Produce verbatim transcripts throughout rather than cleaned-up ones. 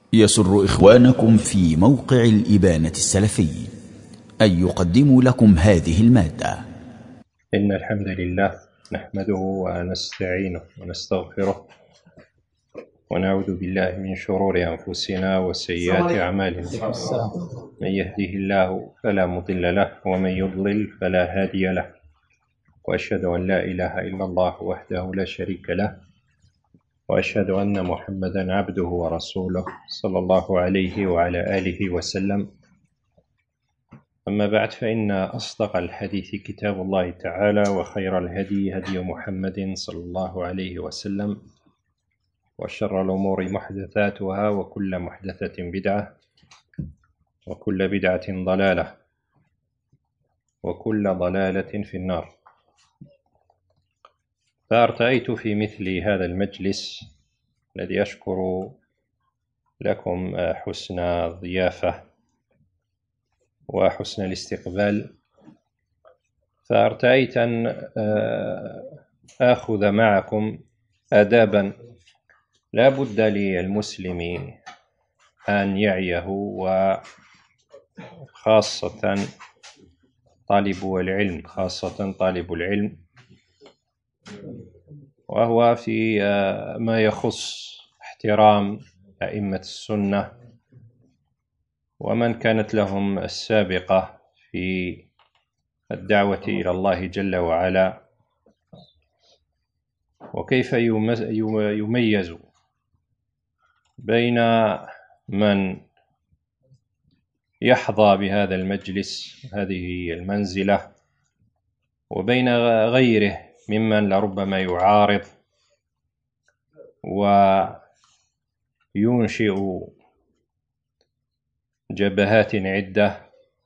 يسر إخوانكم في موقع الإبانة السلفي أن يقدموا لكم هذه المادة. إن الحمد لله نحمده ونستعينه ونستغفره ونعوذ بالله من شرور أنفسنا وسيئات أعمالنا. من يهده الله فلا مضل له ومن يضلل فلا هادي له، وأشهد أن لا إله إلا الله وحده لا شريك له، وأشهد أن محمدا عبده ورسوله صلى الله عليه وعلى آله وسلم. أما بعد، فإن أصدق الحديث كتاب الله تعالى، وخير الهدي هدي محمد صلى الله عليه وسلم، وشر الأمور محدثاتها، وكل محدثة بدعة، وكل بدعة ضلالة، وكل ضلالة في النار. فارتأيت في مثل هذا المجلس الذي أشكر لكم حسن الضيافة وحسن الاستقبال، فارتأيت أن آخذ معكم آدابا لا بد للمسلم أن يعيه، وخاصة طالب العلم خاصة طالب العلم وهو في ما يخص احترام أئمة السنة ومن كانت لهم السابقة في الدعوة إلى الله جل وعلا، وكيف يميز بين من يحظى بهذا المجلس هذه المنزلة وبين غيره ممن لربما يعارض وينشئ جبهات عدة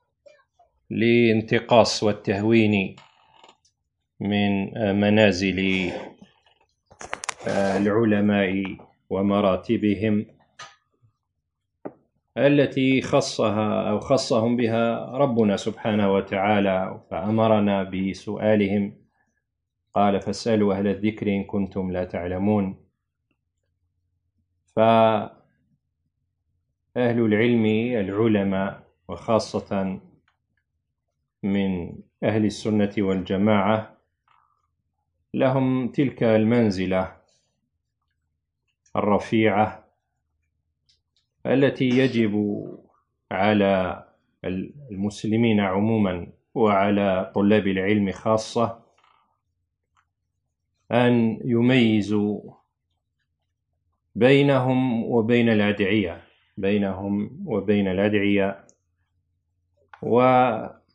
لانتقاص والتهوين من منازل العلماء ومراتبهم التي خصها أو خصهم بها ربنا سبحانه وتعالى، فأمرنا بسؤالهم. قال: فاسألوا أهل الذكر إن كنتم لا تعلمون. فأهل العلم العلماء، وخاصة من أهل السنة والجماعة، لهم تلك المنزلة الرفيعة التي يجب على المسلمين عموما وعلى طلاب العلم خاصة أن يميزوا بينهم وبين الأدعية بينهم وبين الأدعية وقد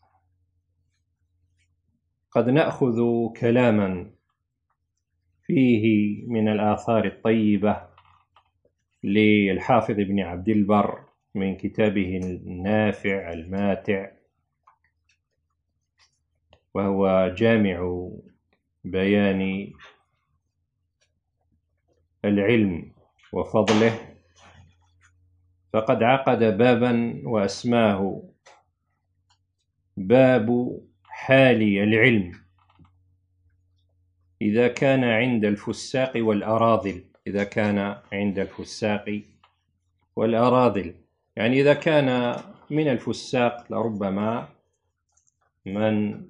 نأخذ كلاما فيه من الآثار الطيبة للحافظ ابن عبد البر من كتابه النافع الماتع، وهو جامع بيان العلم وفضله. فقد عقد بابا وأسماه باب حال العلم إذا كان عند الفساق والأراذل. إذا كان عند الفساق والأراذل، يعني إذا كان من الفساق لربما من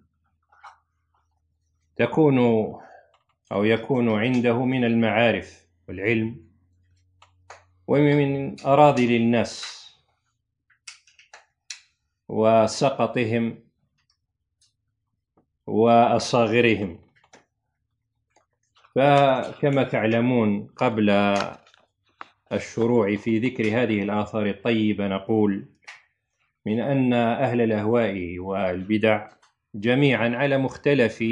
تكون أو يكون عنده من المعارف والعلم، ومن أراذل الناس وسقطهم وأصاغرهم. فكما تعلمون، قبل الشروع في ذكر هذه الآثار الطيبة نقول من أن أهل الأهواء والبدع جميعا على مختلف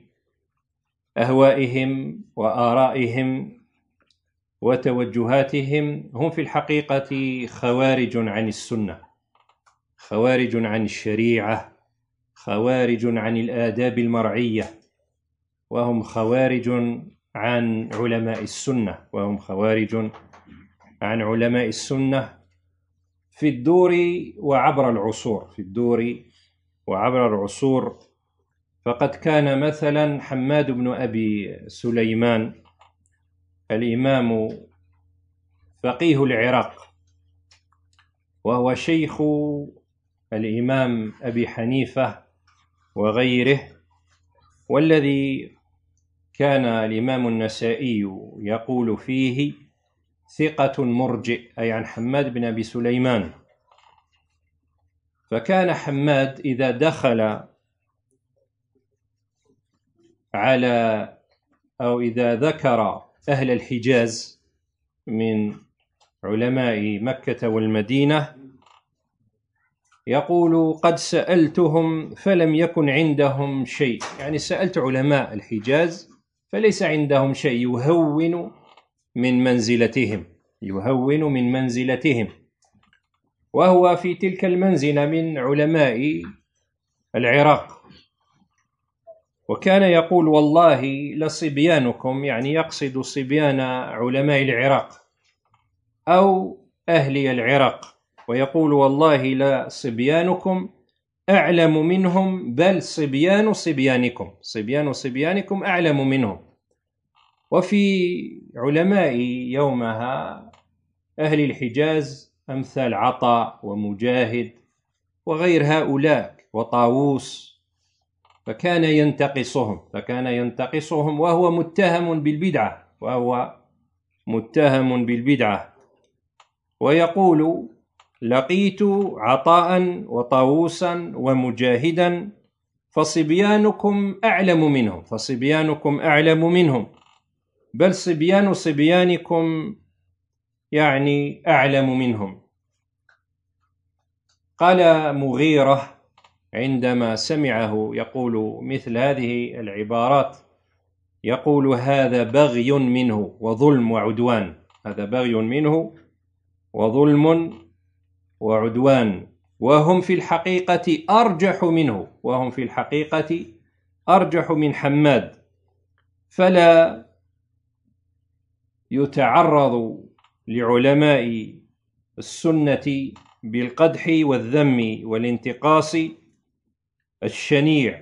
أهوائهم وآرائهم وتوجهاتهم هم في الحقيقة خوارج عن السنة، خوارج عن الشريعة، خوارج عن الآداب المرعية، وهم خوارج عن علماء السنة وهم خوارج عن علماء السنة في الدور وعبر العصور في الدور وعبر العصور. فقد كان مثلا حماد بن أبي سليمان الإمام فقيه العراق وهو شيخ الإمام أبي حنيفة وغيره، والذي كان الإمام النسائي يقول فيه ثقة مرجئ، أي عن حماد بن أبي سليمان. فكان حماد إذا دخل على أو إذا ذكر أهل الحجاز من علماء مكة والمدينة يقول قد سألتهم فلم يكن عندهم شيء، يعني سألت علماء الحجاز فليس عندهم شيء، يهون من منزلتهم يهون من منزلتهم وهو في تلك المنزلة من علماء العراق. وكان يقول والله لصبيانكم، يعني يقصد صبيان علماء العراق أو أهل العراق، ويقول والله لصبيانكم أعلم منهم، بل صبيان صبيانكم صبيان صبيانكم أعلم منهم. وفي علماء يومها أهل الحجاز أمثال عطاء ومجاهد وغير هؤلاء وطاووس، فكان ينتقصهم فكان ينتقصهم وهو متهم بالبدعة وهو متهم بالبدعة ويقول لقيت عطاء وطاووسا ومجاهدا فصبيانكم أعلم منهم فصبيانكم أعلم منهم بل صبيان صبيانكم يعني أعلم منهم. قال مغيرة عندما سمعه يقول مثل هذه العبارات، يقول هذا بغي منه وظلم وعدوان هذا بغي منه وظلم وعدوان وهم في الحقيقة أرجح منه وهم في الحقيقة أرجح من حماد، فلا يتعرض لعلماء السنة بالقدح والذم والانتقاص الشنيع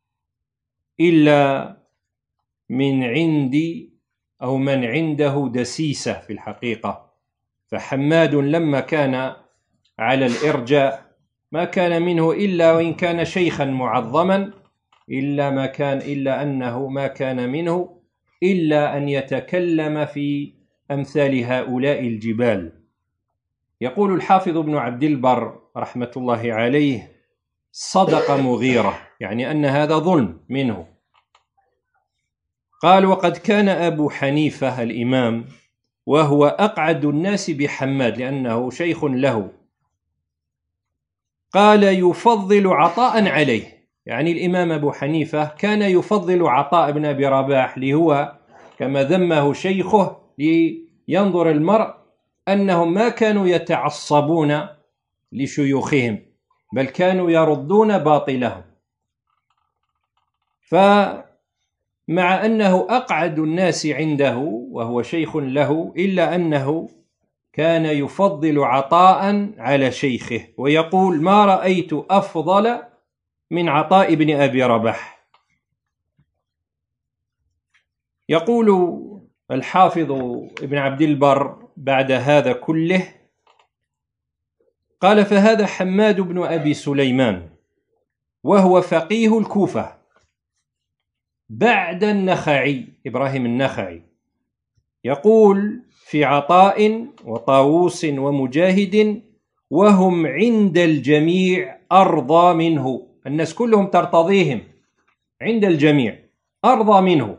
إلا من عندي أو من عنده دسيسة في الحقيقة. فحماد لما كان على الإرجاء ما كان منه إلا وإن كان شيخا معظما إلا ما كان إلا أنه ما كان منه إلا أن يتكلم في أمثال هؤلاء الجبال. يقول الحافظ ابن عبد البر رحمة الله عليه صدق مغيرة، يعني أن هذا ظلم منه. قال وقد كان أبو حنيفة الإمام وهو أقعد الناس بحماد لأنه شيخ له، قال يفضل عطاء عليه، يعني الإمام أبو حنيفة كان يفضل عطاء بن أبي رباح لهو كما ذمه شيخه لينظر المرء أنهم ما كانوا يتعصبون لشيوخهم بل كانوا يردون باطلهم. فمع أنه أقعد الناس عنده وهو شيخ له إلا أنه كان يفضل عطاء على شيخه ويقول ما رأيت أفضل من عطاء بن أبي رباح. يقول الحافظ ابن عبد البر بعد هذا كله قال فهذا حماد بن أبي سليمان وهو فقيه الكوفة بعد النخعي إبراهيم النخعي، يقول في عطاء وطاووس ومجاهد وهم عند الجميع أرضى منه، الناس كلهم ترتضيهم عند الجميع أرضى منه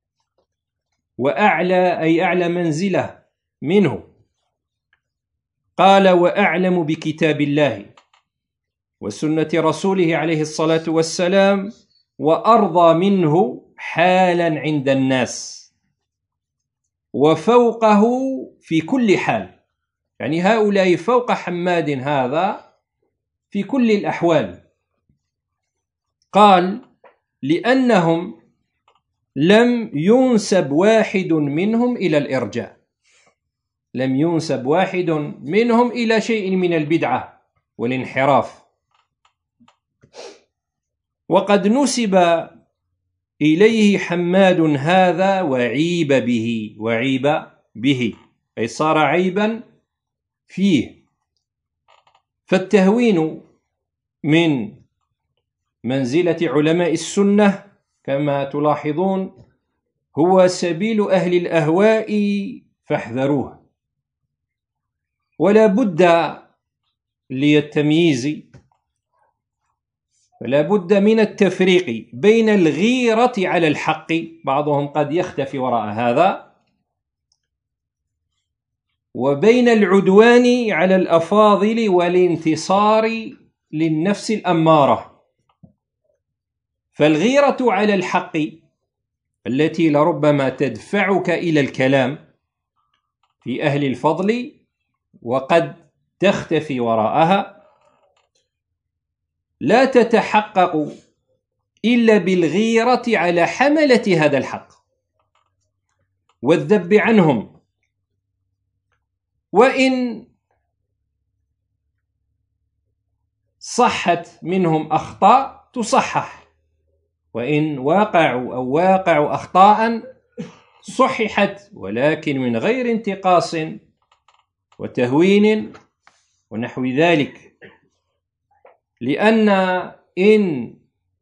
وأعلى أي أعلى منزلة منه. قال وأعلم بكتاب الله وسنة رسوله عليه الصلاة والسلام وأرضى منه حالا عند الناس وفوقه في كل حال، يعني هؤلاء فوق حماد هذا في كل الأحوال. قال لأنهم لم ينسب واحد منهم إلى الإرجاء لم ينسب واحد منهم إلى شيء من البدعة والانحراف، وقد نسب إليه حماد هذا وعيب به وعيب به أي صار عيبا فيه. فالتهوين من منزلة علماء السنة كما تلاحظون هو سبيل أهل الأهواء فاحذروه. ولا بد للتمييز، فلا بد من التفريق بين الغيرة على الحق، بعضهم قد يختفي وراء هذا، وبين العدوان على الأفاضل والانتصار للنفس الأمارة. فالغيرة على الحق التي لربما تدفعك إلى الكلام في أهل الفضل وقد تختفي وراءها لا تتحقق إلا بالغيرة على حملة هذا الحق والذب عنهم، وإن صحت منهم أخطاء تصحح، وإن واقعوا أو واقعوا أخطاء صححت، ولكن من غير انتقاص وتهوين ونحو ذلك. لأن إن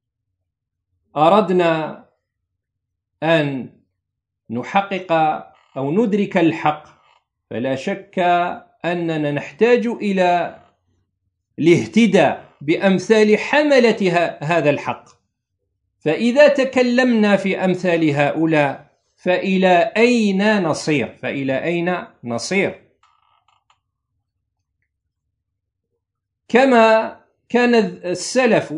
أردنا أن نحقق أو ندرك الحق فلا شك أننا نحتاج إلى الاهتداء بأمثال حملة هذا الحق. فإذا تكلمنا في أمثال هؤلاء فإلى أين نصير؟ فإلى أين نصير؟ كما كان السلف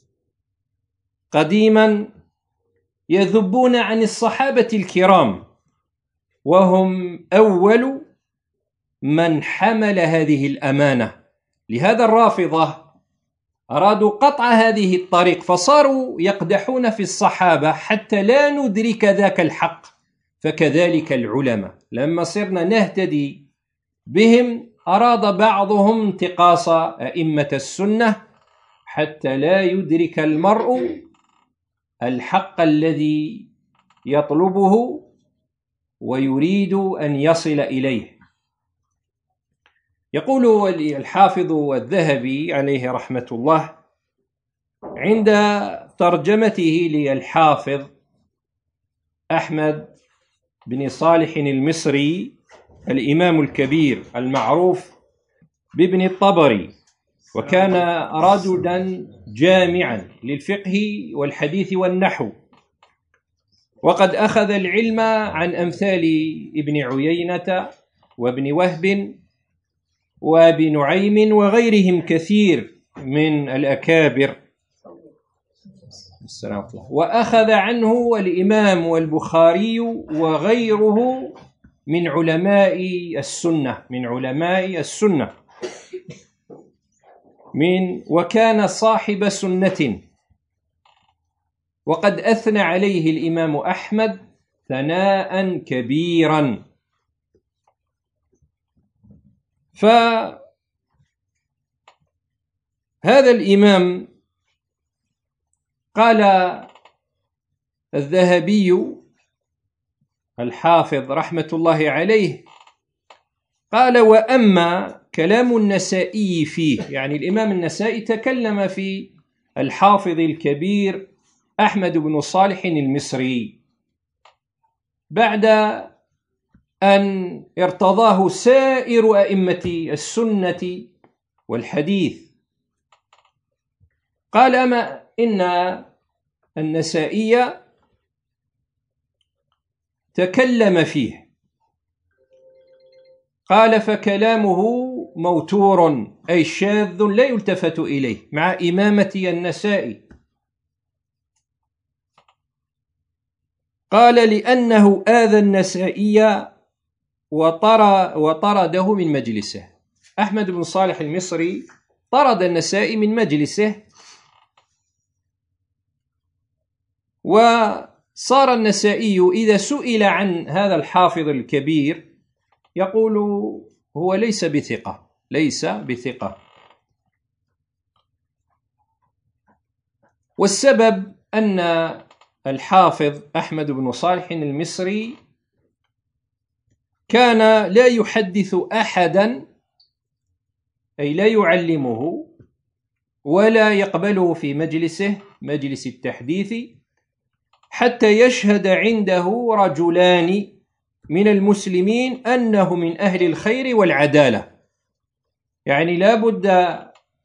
قديما يذبون عن الصحابة الكرام، وهم أول من حمل هذه الأمانة. لهذا الرافضة أرادوا قطع هذه الطريق، فصاروا يقدحون في الصحابة حتى لا ندرك ذاك الحق. فكذلك العلماء لما صرنا نهتدي بهم أراد بعضهم انتقاص أئمة السنة حتى لا يدرك المرء الحق الذي يطلبه ويريد أن يصل إليه. يقول الحافظ الذهبي عليه رحمة الله عند ترجمته للحافظ أحمد بن صالح المصري الإمام الكبير المعروف بابن الطبري، وكان رجلا جامعا للفقه والحديث والنحو، وقد أخذ العلم عن أمثال ابن عيينة وابن وهب وابي نعيم وغيرهم كثير من الأكابر، وأخذ عنه الإمام والبخاري وغيره من علماء السنة من علماء السنة من وكان صاحب سنة. وقد أثنى عليه الإمام أحمد ثناء كبيرا. فهذا الإمام قال الذهبي الحافظ رحمة الله عليه قال: وأما كلام النسائي فيه، يعني الإمام النسائي تكلم في الحافظ الكبير أحمد بن صالح المصري بعد أن ارتضاه سائر أئمة السنة والحديث. قال: أما إن النسائي تكلم فيه، قال: فكلامه موتور أي شاذ لا يلتفت إليه مع إمامة النسائي. قال: لأنه آذى النسائي وطرده من مجلسه. أحمد بن صالح المصري طرد النسائي من مجلسه، وصار النسائي إذا سئل عن هذا الحافظ الكبير يقول هو ليس بثقة ليس بثقة. والسبب أن الحافظ أحمد بن صالح المصري كان لا يحدث أحدا أي لا يعلمه ولا يقبله في مجلسه مجلس التحديث حتى يشهد عنده رجلان من المسلمين أنه من أهل الخير والعدالة. يعني لا بد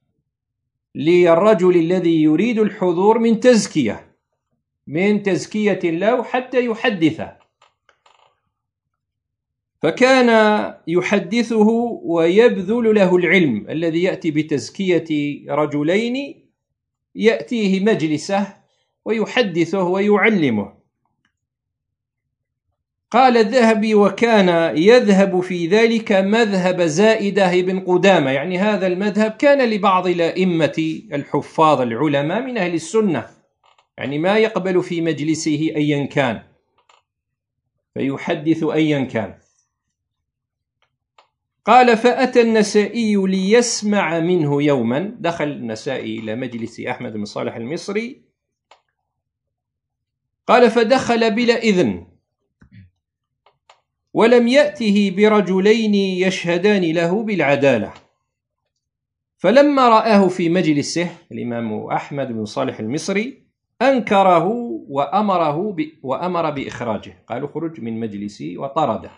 للرجل الذي يريد الحضور من تزكية من تزكية له حتى يحدثه. فكان يحدثه ويبذل له العلم الذي يأتي بتزكية رجلين، يأتيه مجلسه ويحدثه ويعلمه. قال الذهبي: وكان يذهب في ذلك مذهب زائدة بن قدامة. يعني هذا المذهب كان لبعض الأئمة الحفاظ العلماء من أهل السنة، يعني ما يقبل في مجلسه أيا كان، فيحدث أيا كان. قال: فأتى النسائي ليسمع منه يوما. دخل النسائي إلى مجلس أحمد بن صالح المصري. قال: فدخل بلا إذن ولم يأته برجلين يشهدان له بالعدالة. فلما رآه في مجلسه الإمام أحمد بن صالح المصري أنكره وأمره ب... وأمر بإخراجه. قالوا: خرج من مجلسي، وطرده.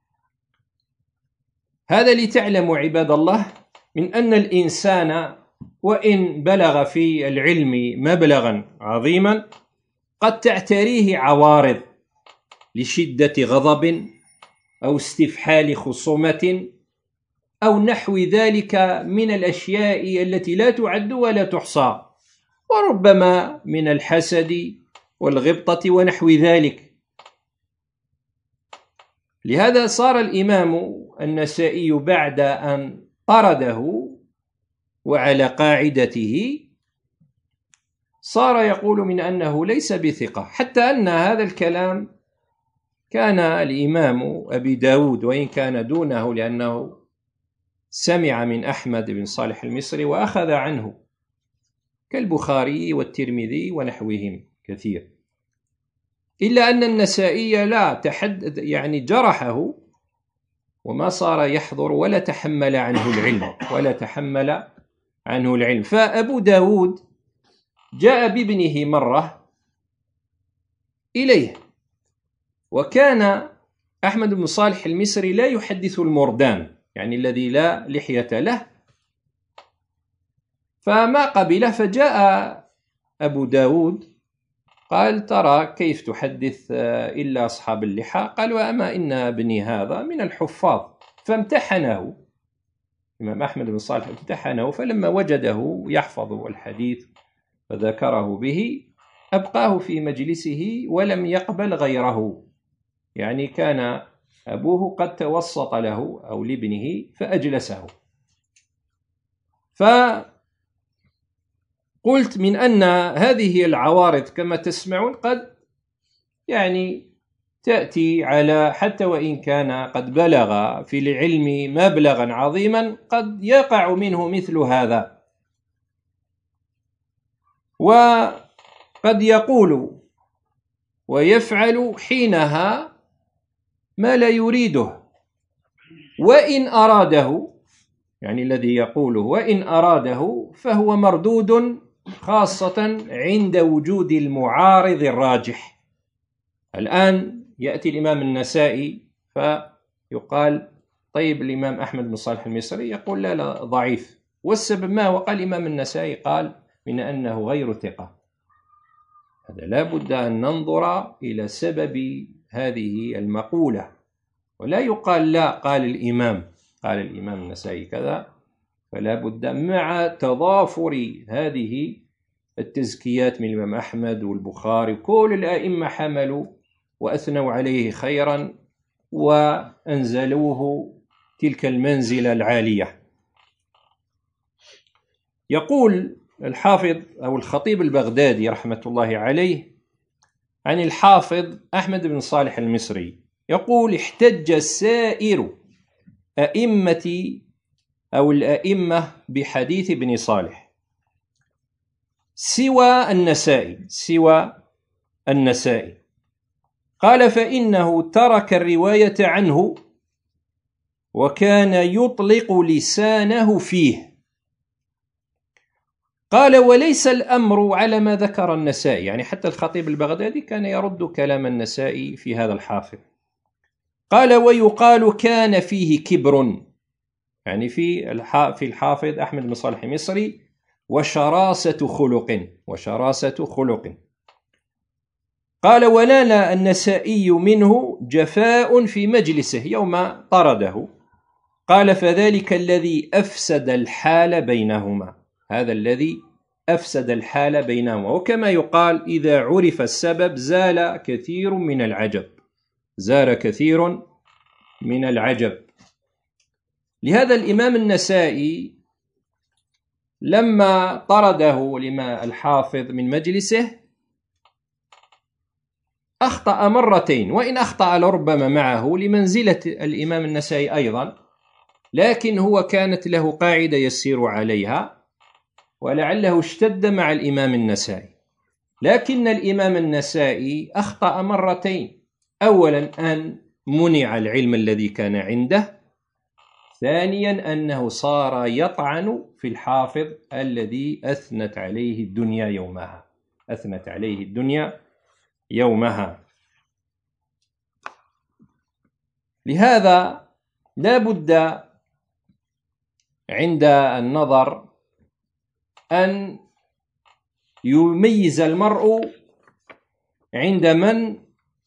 هذا لتعلموا عباد الله من أن الإنسان وإن بلغ في العلم مبلغا عظيما قد تعتريه عوارض لشدة غضب أو استفحال خصومة أو نحو ذلك من الأشياء التي لا تعد ولا تحصى، وربما من الحسد والغبطة ونحو ذلك. لهذا صار الإمام النسائي بعد أن طرده وعلى قاعدته صار يقول من أنه ليس بثقة، حتى أن هذا الكلام كان الإمام أبي داود وإن كان دونه لأنه سمع من أحمد بن صالح المصري وأخذ عنه، كالبخاري والترمذي ونحوهم كثير، إلا أن النسائي لا تحدث يعني جرحه وما صار يحضر ولا تحمل عنه العلم ولا تحمل عنه العلم. فأبو داود جاء بابنه مرة إليه، وكان أحمد بن صالح المصري لا يحدث المردان، يعني الذي لا لحية له، فما قبله. فجاء أبو داود قال: ترى كيف تحدث إلا أصحاب اللحى؟ قال: وأما إن ابني هذا من الحفاظ. فامتحنه الإمام أحمد بن صالح، امتحنه، فلما وجده يحفظ الحديث فذكره به أبقاه في مجلسه ولم يقبل غيره. يعني كان أبوه قد توسط له أو لابنه فأجلسه. فقلت من أن هذه العوارض كما تسمعون قد يعني تأتي على، حتى وإن كان قد بلغ في العلم مبلغا عظيما قد يقع منه مثل هذا، وقد يقول ويفعل حينها ما لا يريده، وإن أراده، يعني الذي يقوله وإن أراده فهو مردود، خاصة عند وجود المعارض الراجح. الآن يأتي الإمام النسائي فيقال: طيب الإمام أحمد بن صالح المصري يقول: لا لا ضعيف. والسبب ما هو؟ قال الإمام النسائي قال من أنه غير ثقة. هذا لا بد أن ننظر إلى سبب هذه المقولة، ولا يقال لا قال الإمام قال الإمام النسائي كذا. فلا بد مع تضافر هذه التزكيات من الإمام أحمد والبخاري، كل الأئمة حملوا وأثنوا عليه خيرا وأنزلوه تلك المنزلة العالية. يقول الحافظ أو الخطيب البغدادي رحمة الله عليه عن الحافظ أحمد بن صالح المصري، يقول: احتج سائر أئمة أو الأئمة بحديث ابن صالح سوى النسائي سوى النسائي قال: فإنه ترك الرواية عنه وكان يطلق لسانه فيه. قال: وليس الأمر على ما ذكر النسائي، يعني حتى الخطيب البغدادي كان يرد كلام النسائي في هذا الحافظ. قال: ويقال كان فيه كبر، يعني في في الحافظ أحمد بن صالح المصري، وشراسة خلق وشراسة خلق. قال: ونال النسائي منه جفاء في مجلسه يوم طرده. قال: فذلك الذي أفسد الحال بينهما، هذا الذي أفسد الحال بينهما. وكما يقال: إذا عرف السبب زال كثير من العجب، زال كثير من العجب. لهذا الإمام النسائي لما طرده لما الحافظ من مجلسه أخطأ مرتين، وإن أخطأ لربما معه لمنزلة الإمام النسائي أيضا، لكن هو كانت له قاعدة يسير عليها، ولعله اشتد مع الإمام النسائي. لكن الإمام النسائي أخطأ مرتين: أولا أن منع العلم الذي كان عنده، ثانيا أنه صار يطعن في الحافظ الذي أثنت عليه الدنيا يومها أثنت عليه الدنيا يومها. لهذا لا بد عند النظر أن يميز المرء عند من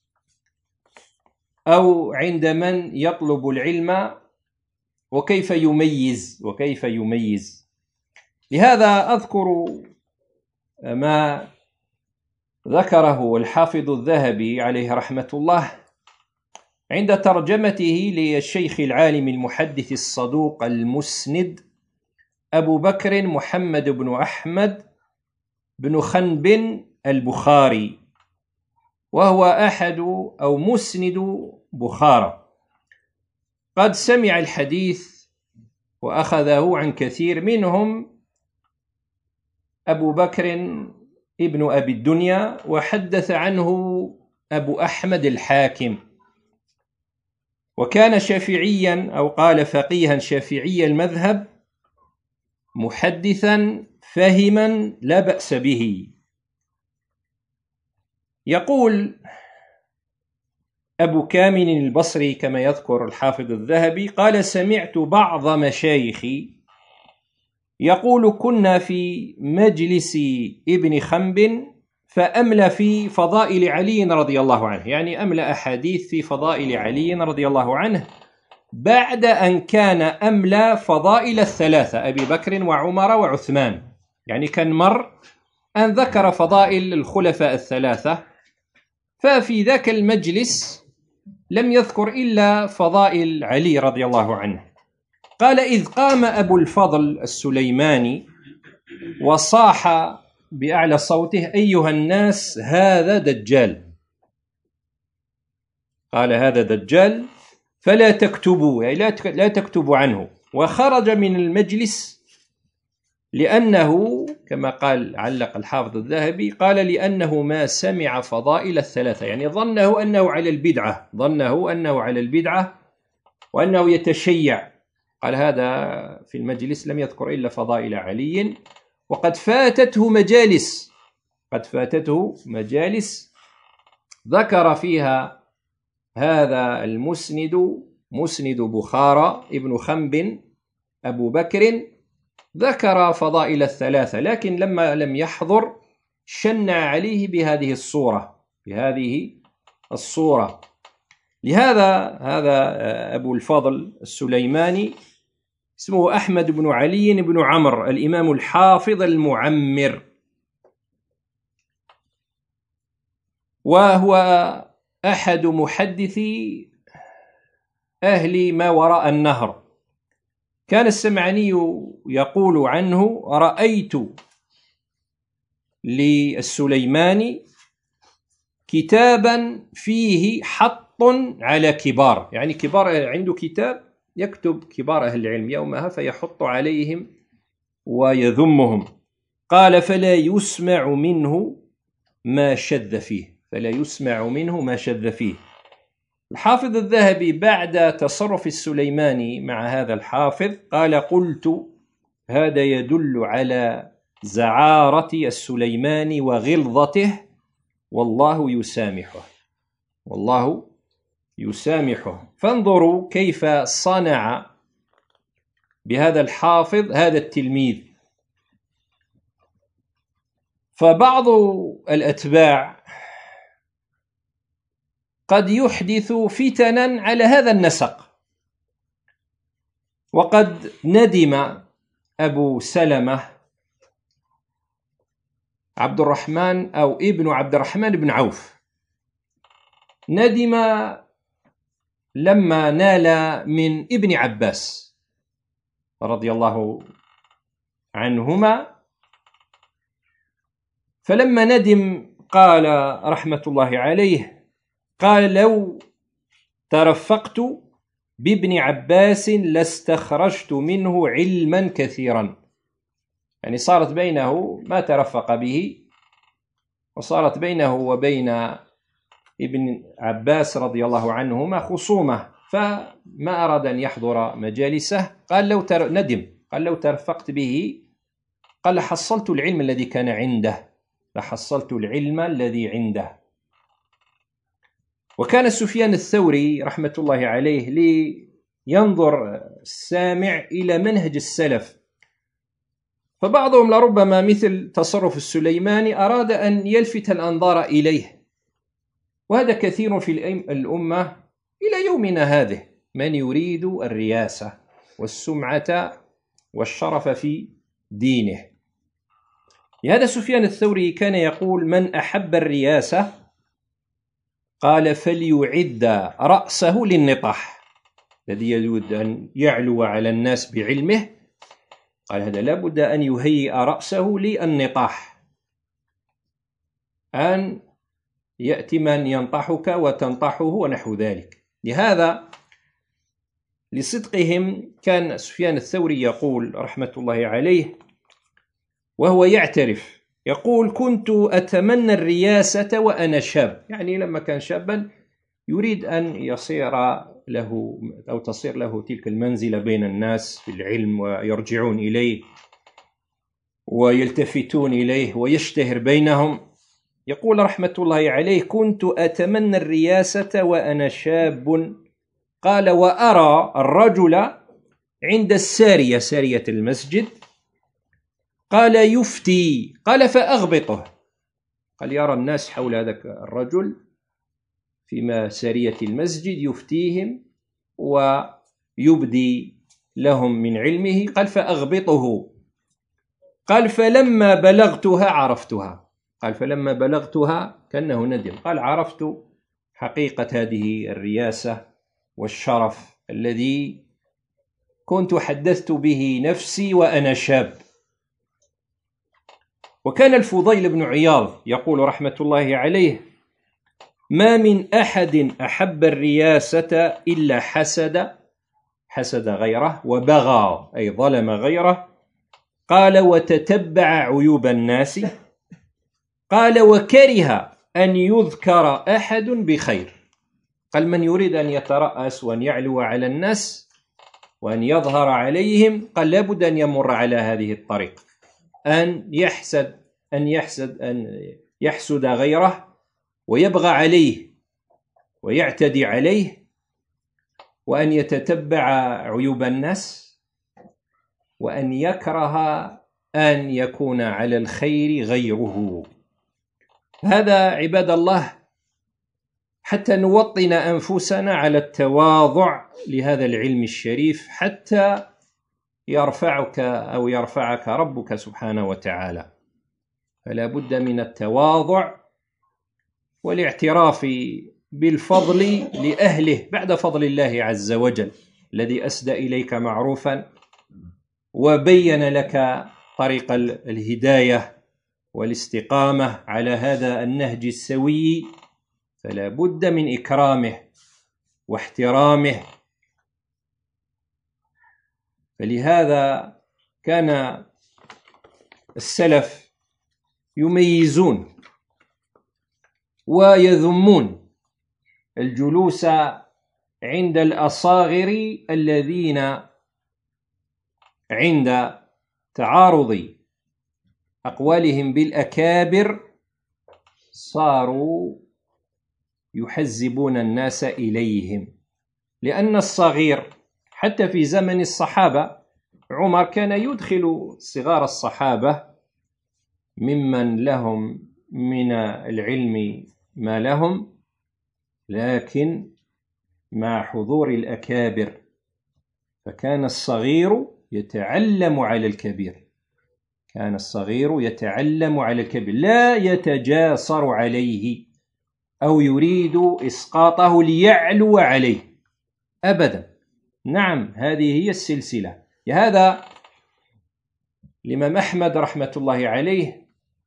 أو عند من يطلب العلم، وكيف يميز وكيف يميز لهذا أذكر ما ذكره الحافظ الذهبي عليه رحمة الله عند ترجمته للشيخ العالم المحدث الصدوق المسند أبو بكر محمد بن أحمد بن خنب البخاري، وهو أحد أو مسند بخارى. قد سمع الحديث وأخذه عن كثير منهم أبو بكر ابن أبي الدنيا، وحدث عنه أبو أحمد الحاكم، وكان شافعيا أو قال فقيها شافعي المذهب، محدثا فهما لا بأس به. يقول أبو كامل البصري كما يذكر الحافظ الذهبي قال: سمعت بعض مشايخي يقول: كنا في مجلس ابن خنب فأملى في فضائل علي رضي الله عنه، يعني أملى أحاديث في فضائل علي رضي الله عنه بعد أن كان أملى فضائل الثلاثة أبي بكر وعمر وعثمان، يعني كان مر أن ذكر فضائل الخلفاء الثلاثة، ففي ذاك المجلس لم يذكر إلا فضائل علي رضي الله عنه. قال: إذ قام أبو الفضل السليماني وصاح بأعلى صوته: أيها الناس، هذا دجال. قال: هذا دجال فلا تكتبوا، يعني لا تكتبوا عنه. وخرج من المجلس لأنه كما قال علق الحافظ الذهبي قال: لأنه ما سمع فضائل الثلاثة، يعني ظنه أنه على البدعة ظنه أنه على البدعة وأنه يتشيع. قال: هذا في المجلس لم يذكر إلا فضائل علي، وقد فاتته مجالس قد فاتته مجالس ذكر فيها هذا المسند مسند بخارى ابن خنب أبو بكر، ذكر فضائل الثلاثة، لكن لما لم يحضر شنع عليه بهذه الصورة بهذه الصورة. لهذا هذا أبو الفضل السليماني اسمه أحمد بن علي بن عمرو الإمام الحافظ المعمر، وهو أحد محدثي أهل ما وراء النهر. كان السمعاني يقول عنه: رأيت للسليماني كتابا فيه حط على كبار، يعني كبار عنده كتاب يكتب كبار أهل العلم يومها فيحط عليهم ويذمهم. قال: فلا يسمع منه ما شذ فيه فلا يسمع منه ما شذ فيه الحافظ الذهبي بعد تصرف السليماني مع هذا الحافظ قال: قلت هذا يدل على زعارة السليماني وغلظته، والله يسامحه، والله يسامحه. فانظروا كيف صنع بهذا الحافظ هذا التلميذ. فبعض الأتباع قد يحدث فتنا على هذا النسق، وقد ندم أبو سلمة عبد الرحمن أو ابن عبد الرحمن بن عوف، ندم لما نال من ابن عباس رضي الله عنهما، فلما ندم قال رحمة الله عليه: قال: لو ترفقت بابن عباس لاستخرجت منه علما كثيرا. يعني صارت بينه، ما ترفق به، وصارت بينه وبين ابن عباس رضي الله عنهما خصومة، فما أراد أن يحضر مجالسه. قال لو تر... ندم قال: لو ترفقت به، قال لحصلت العلم الذي كان عنده، لحصلت العلم الذي عنده. وكان سفيان الثوري رحمة الله عليه لينظر السامع إلى منهج السلف، فبعضهم لربما مثل تصرف السليماني أراد أن يلفت الأنظار إليه، وهذا كثير في الأمة إلى يومنا هذه، من يريد الرياسة والسمعة والشرف في دينه. لهذا سفيان الثوري كان يقول: من أحب الرياسة قال فليعد رأسه للنطاح، الذي يريد أن يعلو على الناس بعلمه، قال هذا لابد أن يهيئ رأسه للنطاح، أن يأتي من ينطحك وتنطحه ونحو ذلك. لهذا لصدقهم كان سفيان الثوري يقول رحمة الله عليه، وهو يعترف، يقول: كنت أتمنى الرياسة وأنا شاب، يعني لما كان شابا يريد أن يصير له أو تصير له تلك المنزلة بين الناس في العلم، ويرجعون إليه ويلتفتون إليه ويشتهر بينهم. يقول رحمة الله عليه: كنت أتمنى الرياسة وأنا شاب، قال: وأرى الرجل عند السارية، سارية المسجد، قال: يفتي، قال: فأغبطه، قال يرى الناس حول هذا الرجل في سارية المسجد يفتيهم ويبدي لهم من علمه، قال: فأغبطه، قال: فلما بلغتها عرفتها، قال: فلما بلغتها كأنه ندم، قال: عرفت حقيقة هذه الرياسة والشرف الذي كنت حدثت به نفسي وأنا شاب. وكان الفضيل بن عياض يقول رحمة الله عليه: ما من أحد أحب الرياسة إلا حسد حسد غيره وبغى، أي ظلم غيره، قال: وتتبع عيوب الناس، قال: وكره أن يذكر أحد بخير. قال: من يريد أن يترأس وأن يعلو على الناس وأن يظهر عليهم، قال لابد أن يمر على هذه الطريق، أن يحسد أن يحسد أن يحسد غيره ويبغى عليه ويعتدي عليه، وأن يتتبع عيوب الناس، وأن يكره أن يكون على الخير غيره. هذا عباد الله حتى نوطن أنفسنا على التواضع لهذا العلم الشريف، حتى يرفعك أو يرفعك ربك سبحانه وتعالى. فلا بد من التواضع والاعتراف بالفضل لأهله بعد فضل الله عز وجل، الذي أسدى إليك معروفا وبين لك طريق الهداية والاستقامة على هذا النهج السوي، فلا بد من إكرامه واحترامه. فلهذا كان السلف يميزون ويذمون الجلوس عند الأصاغر الذين عند تعارض أقوالهم بالأكابر صاروا يحزبون الناس إليهم، لأن الصغير حتى في زمن الصحابة عمر كان يدخل صغار الصحابة ممن لهم من العلم ما لهم، لكن مع حضور الأكابر، فكان الصغير يتعلم على الكبير، كان الصغير يتعلم على الكبير لا يتجاسر عليه أو يريد إسقاطه ليعلو عليه أبدا. نعم، هذه هي السلسلة. لهذا الإمام أحمد رحمة الله عليه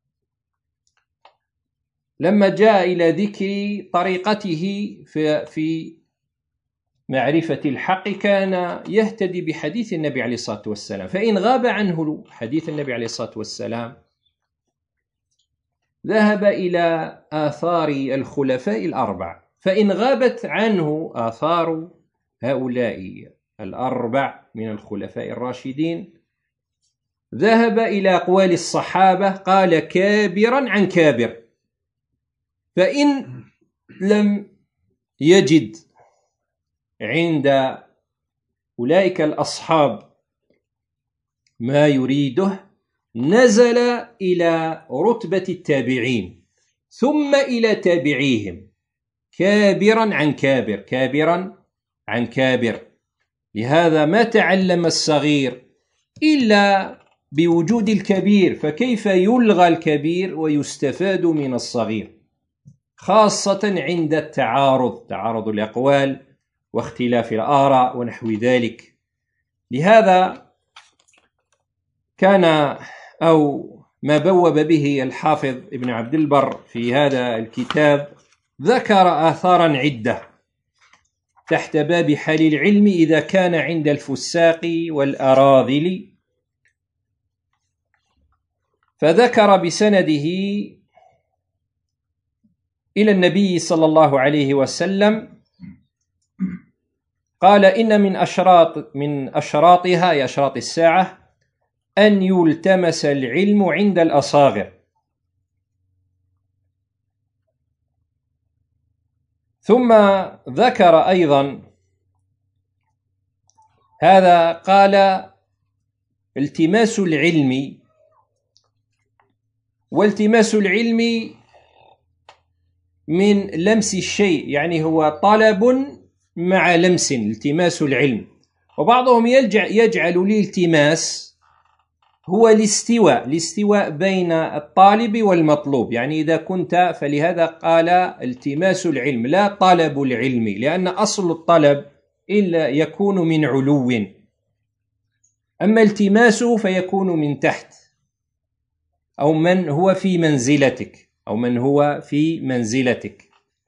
لما جاء إلى ذكر طريقته في معرفة الحق كان يهتدي بحديث النبي عليه الصلاة والسلام، فإن غاب عنه حديث النبي عليه الصلاة والسلام ذهب إلى آثار الخلفاء الأربع، فإن غابت عنه آثار هؤلاء الأربع من الخلفاء الراشدين ذهب إلى أقوال الصحابة، قال كابرا عن كابر. فإن لم يجد عند أولئك الأصحاب ما يريده نزل إلى رتبة التابعين ثم إلى تابعيهم، كابرا عن كابر، كابرا عن كابر. لهذا ما تعلم الصغير إلا بوجود الكبير، فكيف يلغى الكبير ويستفاد من الصغير، خاصة عند التعارض، تعارض الأقوال واختلاف الآراء ونحو ذلك. لهذا كان أو ما بوب به الحافظ ابن عبد البر في هذا الكتاب ذكر آثارا عدة تحت باب حال العلم إذا كان عند الفساق والأراذل، فذكر بسنده إلى النبي صلى الله عليه وسلم قال إن من أشراط من أشراطها يا أشراط الساعة أن يلتمس العلم عند الأصاغر. ثم ذكر أيضا هذا، قال التماس العلم، والتماس العلم من لمس الشيء، يعني هو طلب مع لمس، التماس العلم. وبعضهم يجعل الالتماس هو الاستواء، الاستواء بين الطالب والمطلوب، يعني إذا كنت، فلهذا قال التماس العلم لا طلب العلم، لأن أصل الطلب إلا يكون من علو، أما التماسه فيكون من تحت، أو من هو في منزلتك، أو من هو في منزلتك.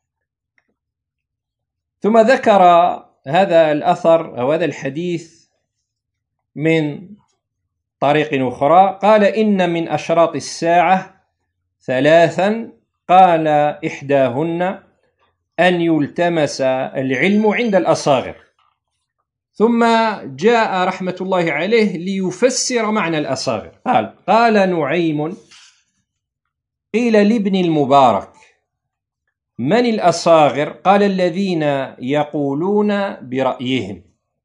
ثم ذكر هذا الأثر أو هذا الحديث من طريق أخرى، قال إن من أشراط الساعة ثلاثا، قال إحداهن أن يلتمس العلم عند الأصاغر. ثم جاء رحمة الله عليه ليفسر معنى الأصاغر، قال قال نعيم قيل لابن المبارك من الأصاغر؟ قال الذين يقولون برأيهم،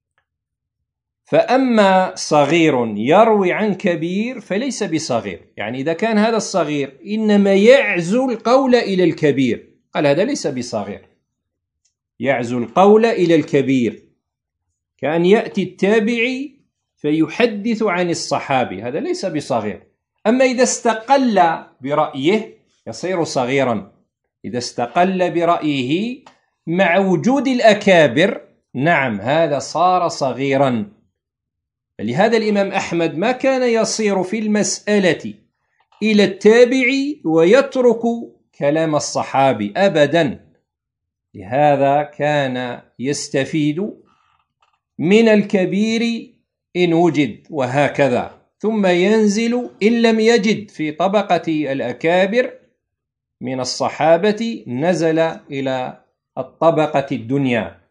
فأما صغير يروي عن كبير فليس بصغير، يعني إذا كان هذا الصغير إنما يعزو القول إلى الكبير، قال هذا ليس بصغير، يعزو القول إلى الكبير، كأن يأتي التابعي فيحدث عن الصحابي، هذا ليس بصغير. أما إذا استقل برأيه يصير صغيرا، إذا استقل برأيه مع وجود الأكابر، نعم هذا صار صغيرا. لهذا الإمام أحمد ما كان يصير في المسألة إلى التابعي ويترك كلام الصحابي أبدا، لهذا كان يستفيد من الكبير إن وجد وهكذا، ثم ينزل إن لم يجد في طبقة الأكابر من الصحابة نزل إلى الطبقة الدنيا.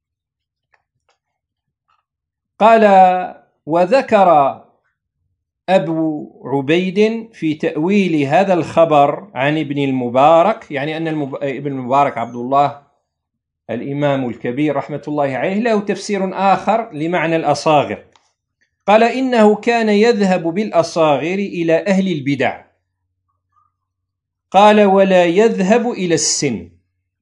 قال: وذكر أبو عبيد في تأويل هذا الخبر عن ابن المبارك، يعني أن المب... ابن المبارك عبد الله الإمام الكبير رحمة الله عليه له تفسير آخر لمعنى الأصاغر. قال: إنه كان يذهب بالأصاغر إلى أهل البدع. قال: ولا يذهب إلى السن،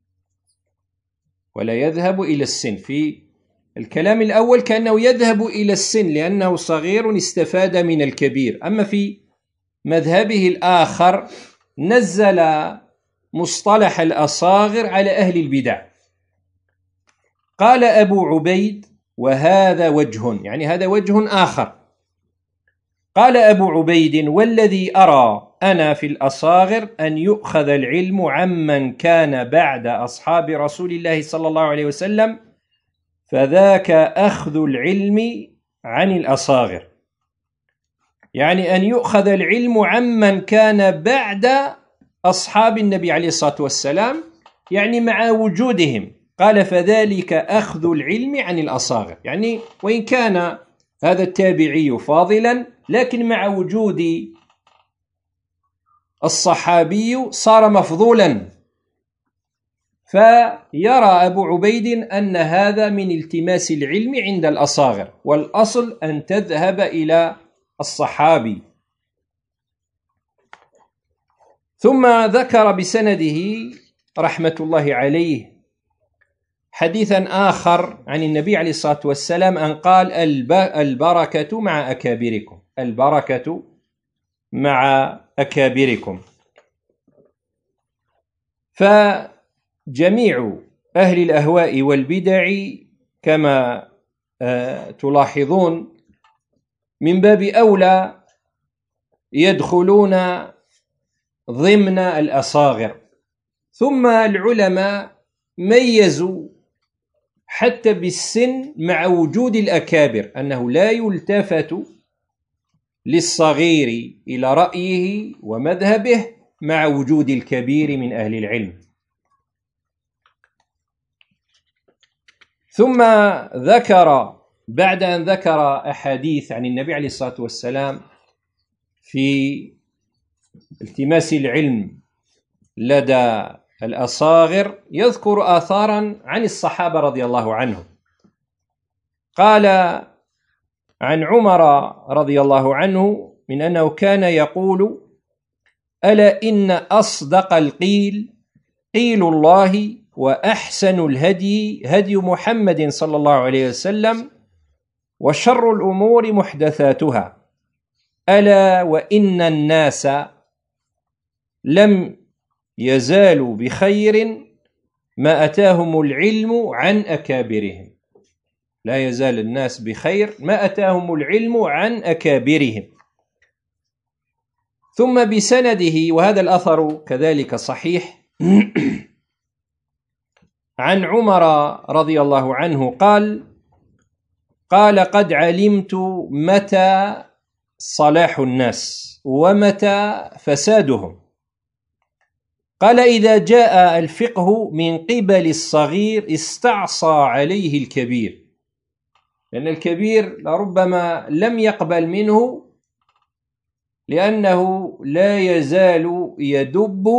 ولا يذهب إلى السن. في الكلام الأول كأنه يذهب إلى السن لأنه صغير استفاد من الكبير، أما في مذهبه الآخر نزل مصطلح الأصاغر على أهل البدع. قال أبو عبيد: وهذا وجه، يعني هذا وجه آخر. قال أبو عبيد: والذي أرى أنا في الأصاغر أن يؤخذ العلم عمن كان بعد أصحاب رسول الله صلى الله عليه وسلم، فذاك أخذ العلم عن الأصاغر، يعني أن يؤخذ العلم عمن كان بعد أصحاب النبي عليه الصلاة والسلام، يعني مع وجودهم. قال: فذلك أخذ العلم عن الأصاغر، يعني وإن كان هذا التابعي فاضلا لكن مع وجود الصحابي صار مفضولا. فيرى أبو عبيد أن هذا من التماس العلم عند الأصاغر، والأصل أن تذهب إلى الصحابي. ثم ذكر بسنده رحمة الله عليه حديثا آخر عن النبي عليه الصلاة والسلام أن قال: البركة مع أكابركم، البركة مع أكابركم. فجميع أهل الأهواء والبدع كما تلاحظون من باب أولى يدخلون ضمن الأصاغر. ثم العلماء ميزوا حتى بالسن مع وجود الأكابر، أنه لا يلتفت للصغير إلى رأيه ومذهبه مع وجود الكبير من أهل العلم. ثم ذكر بعد أن ذكر أحاديث عن النبي عليه الصلاة والسلام في التماس العلم لدى الأصاغر، يذكر آثارا عن الصحابة رضي الله عنهم. قال عن عمر رضي الله عنه من أنه كان يقول: ألا إن أصدق القيل قيل الله، وأحسن الهدي هدي محمد صلى الله عليه وسلم، وشر الأمور محدثاتها، ألا وإن الناس لم يزالوا بخير ما أتاهم العلم عن أكابرهم. لا يزال الناس بخير ما أتاهم العلم عن أكابرهم. ثم بسنده، وهذا الأثر كذلك صحيح، عن عمر رضي الله عنه قال: قال: قد علمت متى صلاح الناس ومتى فسادهم. قال: إذا جاء الفقه من قبل الصغير استعصى عليه الكبير، لأن الكبير لربما لم يقبل منه لأنه لا يزال يدب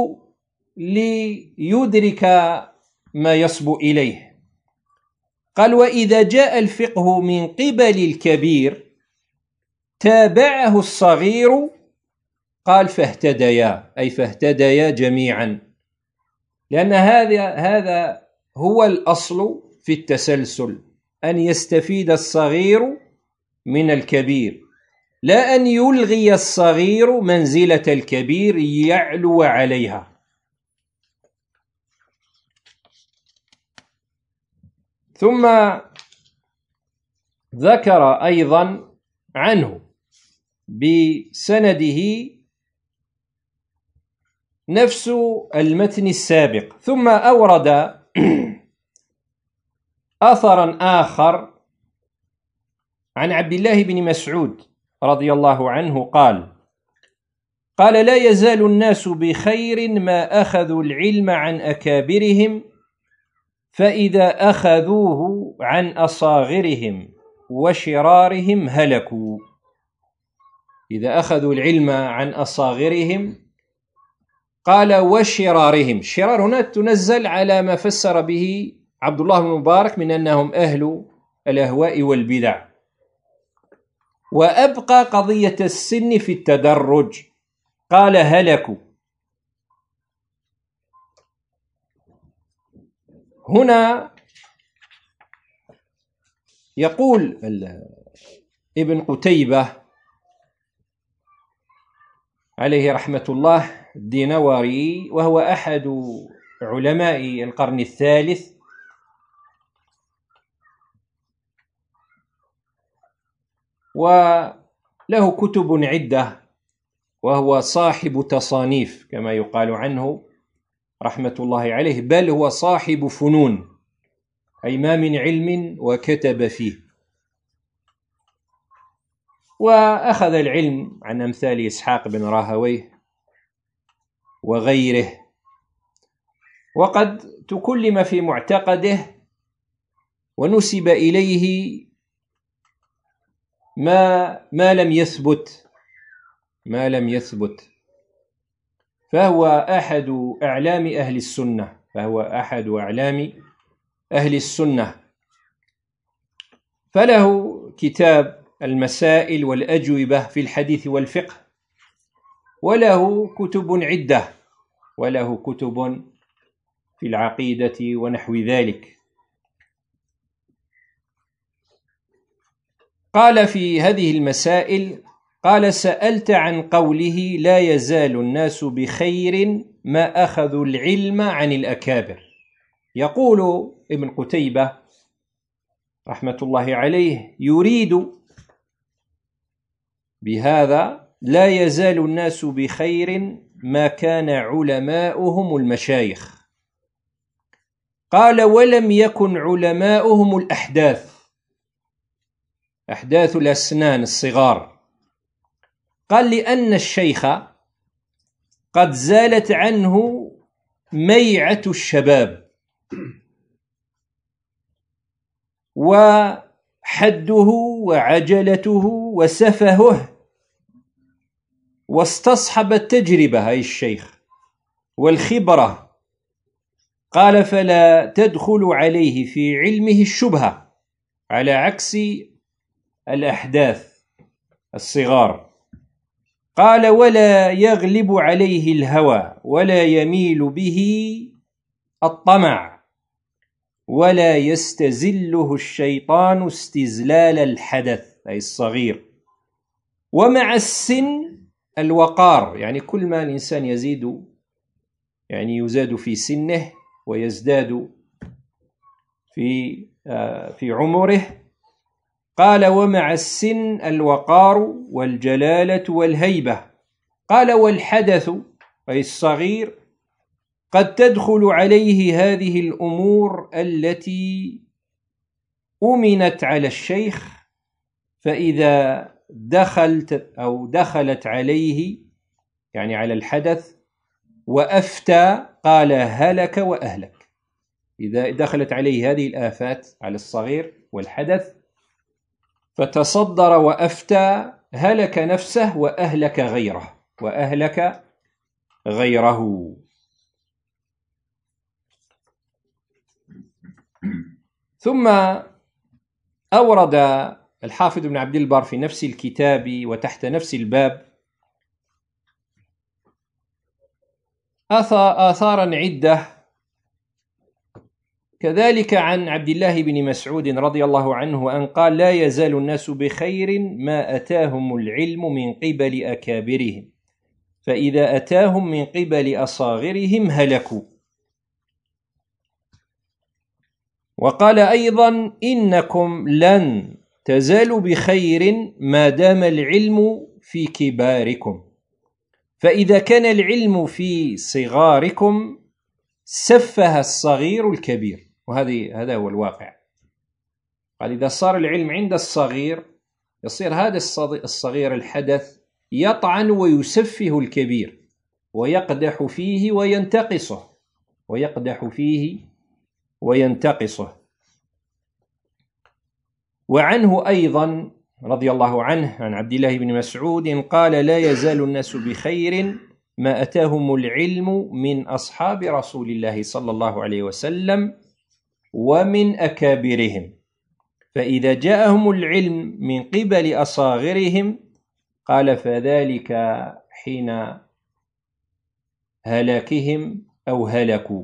ليدرك ما يصبو إليه. قال: وإذا جاء الفقه من قبل الكبير تابعه الصغير، قال: فاهتديا، أي فاهتديا جميعا، لأن هذا هذا هو الأصل في التسلسل، أن يستفيد الصغير من الكبير، لا أن يلغي الصغير منزلة الكبير يعلو عليها. ثم ذكر أيضا عنه بسنده نفس المتن السابق. ثم أورد أثرا آخر عن عبد الله بن مسعود رضي الله عنه قال: قال: لا يزال الناس بخير ما أخذوا العلم عن أكابرهم، فإذا أخذوه عن أصاغرهم وشرارهم هلكوا. إذا أخذوا العلم عن أصاغرهم، قال وشرارهم. شرار هنا تنزل على ما فسر به عبد الله بن مبارك من أنهم أهل الأهواء والبدع، وأبقى قضية السن في التدرج، قال هلكوا. هنا يقول ابن قتيبة عليه رحمة الله الدينوري، وهو أحد علماء القرن الثالث، وله كتب عدة، وهو صاحب تصانيف كما يقال عنه رحمة الله عليه، بل هو صاحب فنون، أي ما من علم وكتب فيه. وأخذ العلم عن أمثال إسحاق بن راهويه وغيره، وقد تكلم في معتقده ونسب إليه ما ما لم يثبت ما لم يثبت فهو أحد أعلام أهل السنة فهو أحد أعلام أهل السنة فله كتاب المسائل والأجوبة في الحديث والفقه، وله كتب عدة، وله كتب في العقيدة ونحو ذلك. قال في هذه المسائل، قال سألت عن قوله لا يزال الناس بخير ما أخذوا العلم عن الأكابر. يقول ابن قتيبة رحمة الله عليه يريد بهذا لا يزال الناس بخير ما كان علماؤهم المشايخ. قال ولم يكن علماؤهم الأحداث، أحداث الأسنان الصغار. قال لأن الشيخ قد زالت عنه ميعة الشباب، وحده وعجلته وسفهه، واستصحب التجربة أي الشيخ والخبرة. قال فلا تدخل عليه في علمه الشبهة، على عكس الأحداث الصغار. قال ولا يغلب عليه الهوى، ولا يميل به الطمع، ولا يستزله الشيطان استزلال الحدث أي الصغير. ومع السن الوقار، يعني كل ما الإنسان يزيد يعني يزاد في سنه ويزداد في في عمره. قال ومع السن الوقار والجلالة والهيبة. قال والحدث أي الصغير قد تدخل عليه هذه الأمور التي أمنت على الشيخ، فإذا دخلت أو دخلت عليه يعني على الحدث وأفتى قال هلك وأهلك. إذا دخلت عليه هذه الآفات على الصغير والحدث فتصدر وأفتى هلك نفسه وأهلك غيره وأهلك غيره. ثم أورد الحافظ بن عبد البر في نفس الكتاب وتحت نفس الباب آثارا عدة كذلك عن عبد الله بن مسعود رضي الله عنه أن قال لا يزال الناس بخير ما أتاهم العلم من قبل أكابرهم، فإذا أتاهم من قبل أصاغرهم هلكوا. وقال أيضا إنكم لن تزالوا بخير ما دام العلم في كباركم، فإذا كان العلم في صغاركم سفه الصغير الكبير. وهذه هذا هو الواقع. قال إذا صار العلم عند الصغير يصير هذا الصغير الحدث يطعن ويسفه الكبير ويقدح فيه وينتقصه ويقدح فيه وينتقصه. وعنه أيضا رضي الله عنه عن عبد الله بن مسعود قال: لا يزال الناس بخير ما أتاهم العلم من أصحاب رسول الله صلى الله عليه وسلم ومن أكابرهم، فإذا جاءهم العلم من قبل أصاغرهم قال فذلك حين هلاكهم أو هلكوا.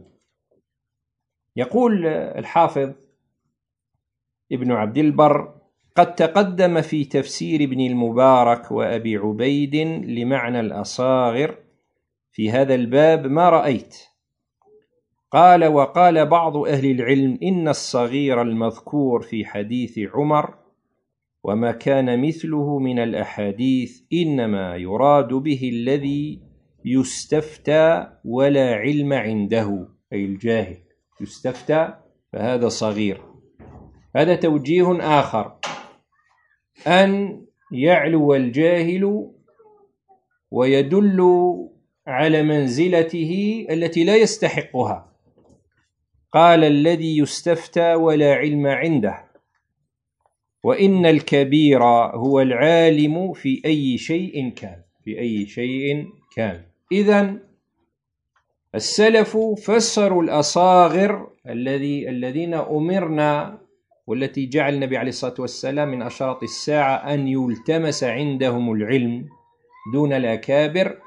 يقول الحافظ ابن عبد البر: قد تقدم في تفسير ابن المبارك وأبي عبيد لمعنى الأصاغر في هذا الباب ما رأيت. قال: وقال بعض أهل العلم إن الصغير المذكور في حديث عمر وما كان مثله من الأحاديث إنما يراد به الذي يستفتى ولا علم عنده، أي الجاهل، يستفتى فهذا صغير. هذا توجيه آخر، أن يعلو الجاهل ويدل على منزلته التي لا يستحقها. قال: الذي يستفتى ولا علم عنده، وإن الكبير هو العالم في أي شيء كان، في أي شيء كان. إذن السلف فسروا الأصاغر الذي الذين أمرنا والتي جعل النبي عليه الصلاة والسلام من أشراط الساعة أن يلتمس عندهم العلم دون الأكابر،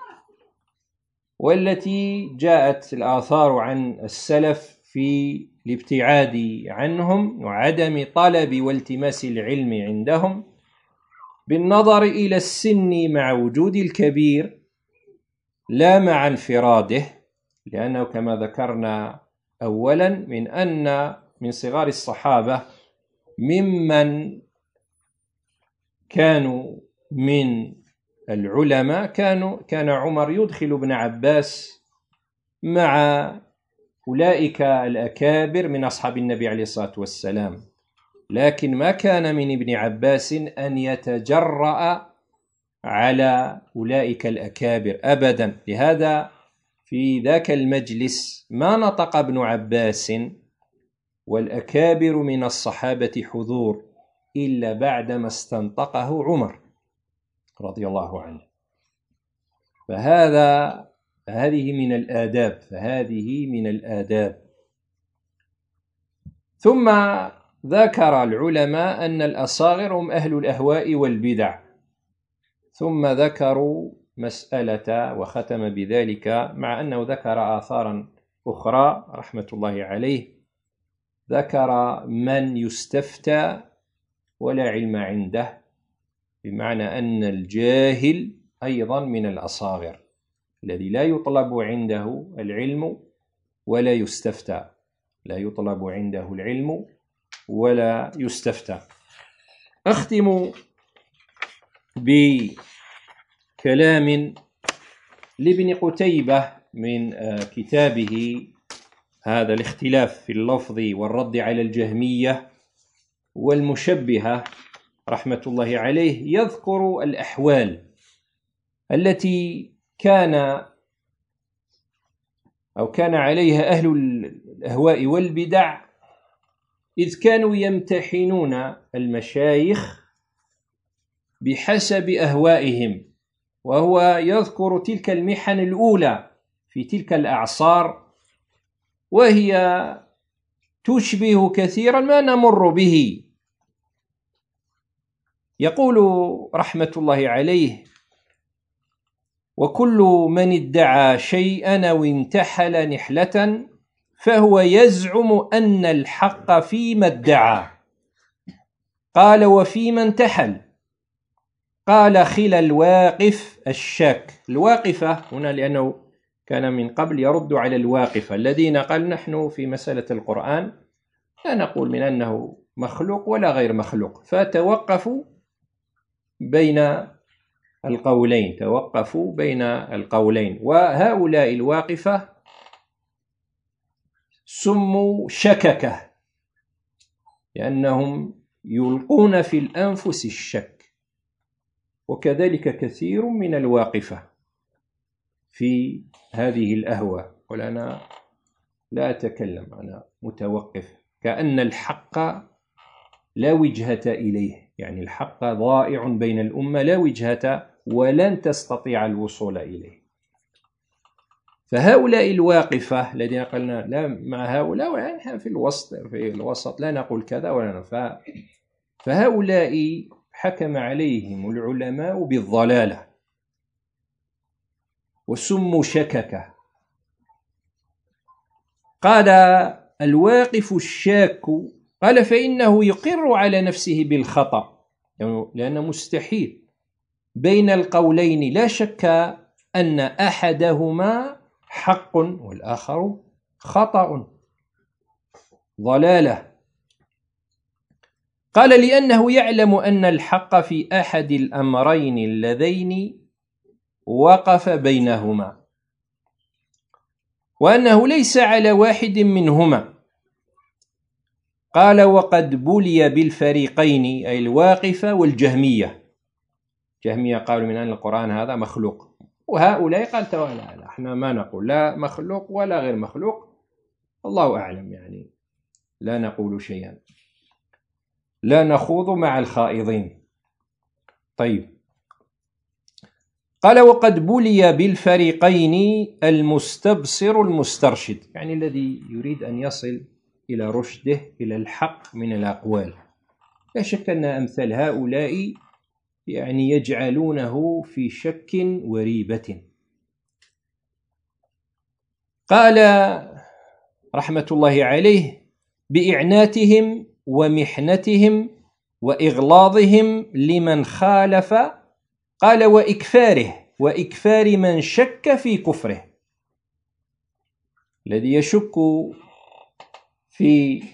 والتي جاءت الآثار عن السلف في الابتعاد عنهم وعدم طلب والتماس العلم عندهم بالنظر إلى السن مع وجود الكبير لا مع انفراده، لأنه كما ذكرنا أولا من أن من صغار الصحابة ممن كانوا من العلماء كانوا كان عمر يدخل ابن عباس مع أولئك الأكابر من أصحاب النبي عليه الصلاة والسلام، لكن ما كان من ابن عباس أن يتجرأ على أولئك الأكابر أبدا. لهذا في ذاك المجلس ما نطق ابن عباس والأكابر من الصحابة حضور إلا بعدما استنطقه عمر رضي الله عنه. فهذا هذه من الآداب فهذه من الآداب ثم ذكر العلماء أن الأصاغر هم أهل الأهواء والبدع، ثم ذكروا مسألة وختم بذلك، مع أنه ذكر آثارا أخرى رحمة الله عليه، ذكر من يستفتى ولا علم عنده، بمعنى أن الجاهل أيضا من الأصاغر الذي لا يطلب عنده العلم ولا يستفتى، لا يطلب عنده العلم ولا يستفتى. أختم بكلام لابن قتيبة من كتابه هذا الاختلاف في اللفظ والرد على الجهمية والمشبهة رحمة الله عليه، يذكر الأحوال التي كان أو كان عليها أهل الأهواء والبدع إذ كانوا يمتحنون المشايخ بحسب أهوائهم، وهو يذكر تلك المحن الأولى في تلك الأعصار، وهي تشبه كثيرا ما نمر به. يقول رحمة الله عليه: وكل من ادعى شيئا أو انتحل نحلة فهو يزعم أن الحق فيما ادعى. قال: وفيما انتحل؟ قال: خلا الواقف الشاك. الواقفة هنا لأنه كان من قبل يرد على الواقفة الذين قال نحن في مسألة القرآن لا نقول من أنه مخلوق ولا غير مخلوق، فتوقفوا بين القولين توقفوا بين القولين وهؤلاء الواقفة سموا شككة لأنهم يلقون في الأنفس الشك، وكذلك كثير من الواقفة في هذه الأهواء. ولنا لا أتكلم، أنا متوقف، كأن الحق لا وجهة إليه، يعني الحق ضائع بين الأمة لا وجهة ولن تستطيع الوصول إليه. فهؤلاء الواقفة الذين قلنا لا مع هؤلاء نحن في الوسط، في الوسط لا نقول كذا ولا نفع. فهؤلاء حكم عليهم العلماء بالضلالة وسموا شككة. قال الواقف الشاك قال فإنه يقر على نفسه بالخطأ، لأنه مستحيل بين القولين لا شك أن أحدهما حق والآخر خطأ ضلالة. قال لأنه يعلم أن الحق في أحد الأمرين اللذين وقف بينهما، وأنه ليس على واحد منهما. قال وقد بلي بالفريقين أي الواقفة والجهمية. جهمية قالوا من أن القرآن هذا مخلوق، وهؤلاء قال لا لا احنا ما نقول لا مخلوق ولا غير مخلوق، الله أعلم، يعني لا نقول شيئا، لا نخوض مع الخائضين. طيب، قال وقد بلي بالفريقين المستبصر المسترشد، يعني الذي يريد أن يصل إلى رشده إلى الحق من الأقوال. لا شك أن أمثال هؤلاء يعني يجعلونه في شك وريبة. قال رحمة الله عليه بإعناتهم ومحنتهم وإغلاظهم لمن خالف، قال وإكفاره وإكفار من شك في كفره. الذي يشك في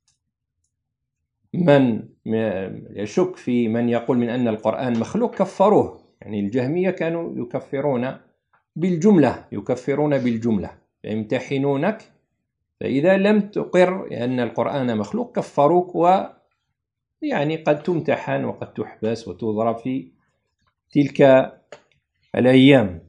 من يشك في من يقول من أن القرآن مخلوق كفروه، يعني الجهمية كانوا يكفرون بالجملة، يكفرون بالجملة، يمتحنونك، فإذا لم تقر أن القرآن مخلوق كفروك، ويعني قد تمتحن وقد تحبس وتضرب في تلك الأيام.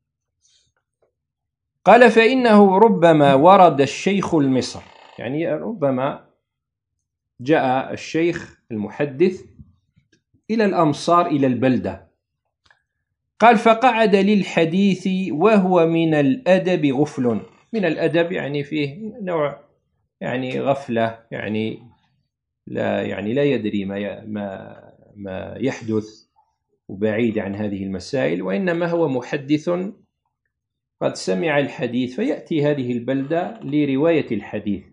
قال فإنه ربما ورد الشيخ المصر، يعني ربما جاء الشيخ المحدث إلى الأمصار إلى البلدة، قال فقعد للحديث وهو من الأدب غفل. من الأدب يعني فيه نوع يعني غفلة، يعني لا يعني لا يدري ما ما ما يحدث وبعيد عن هذه المسائل، وإنما هو محدث قد سمع الحديث فيأتي هذه البلدة لرواية الحديث.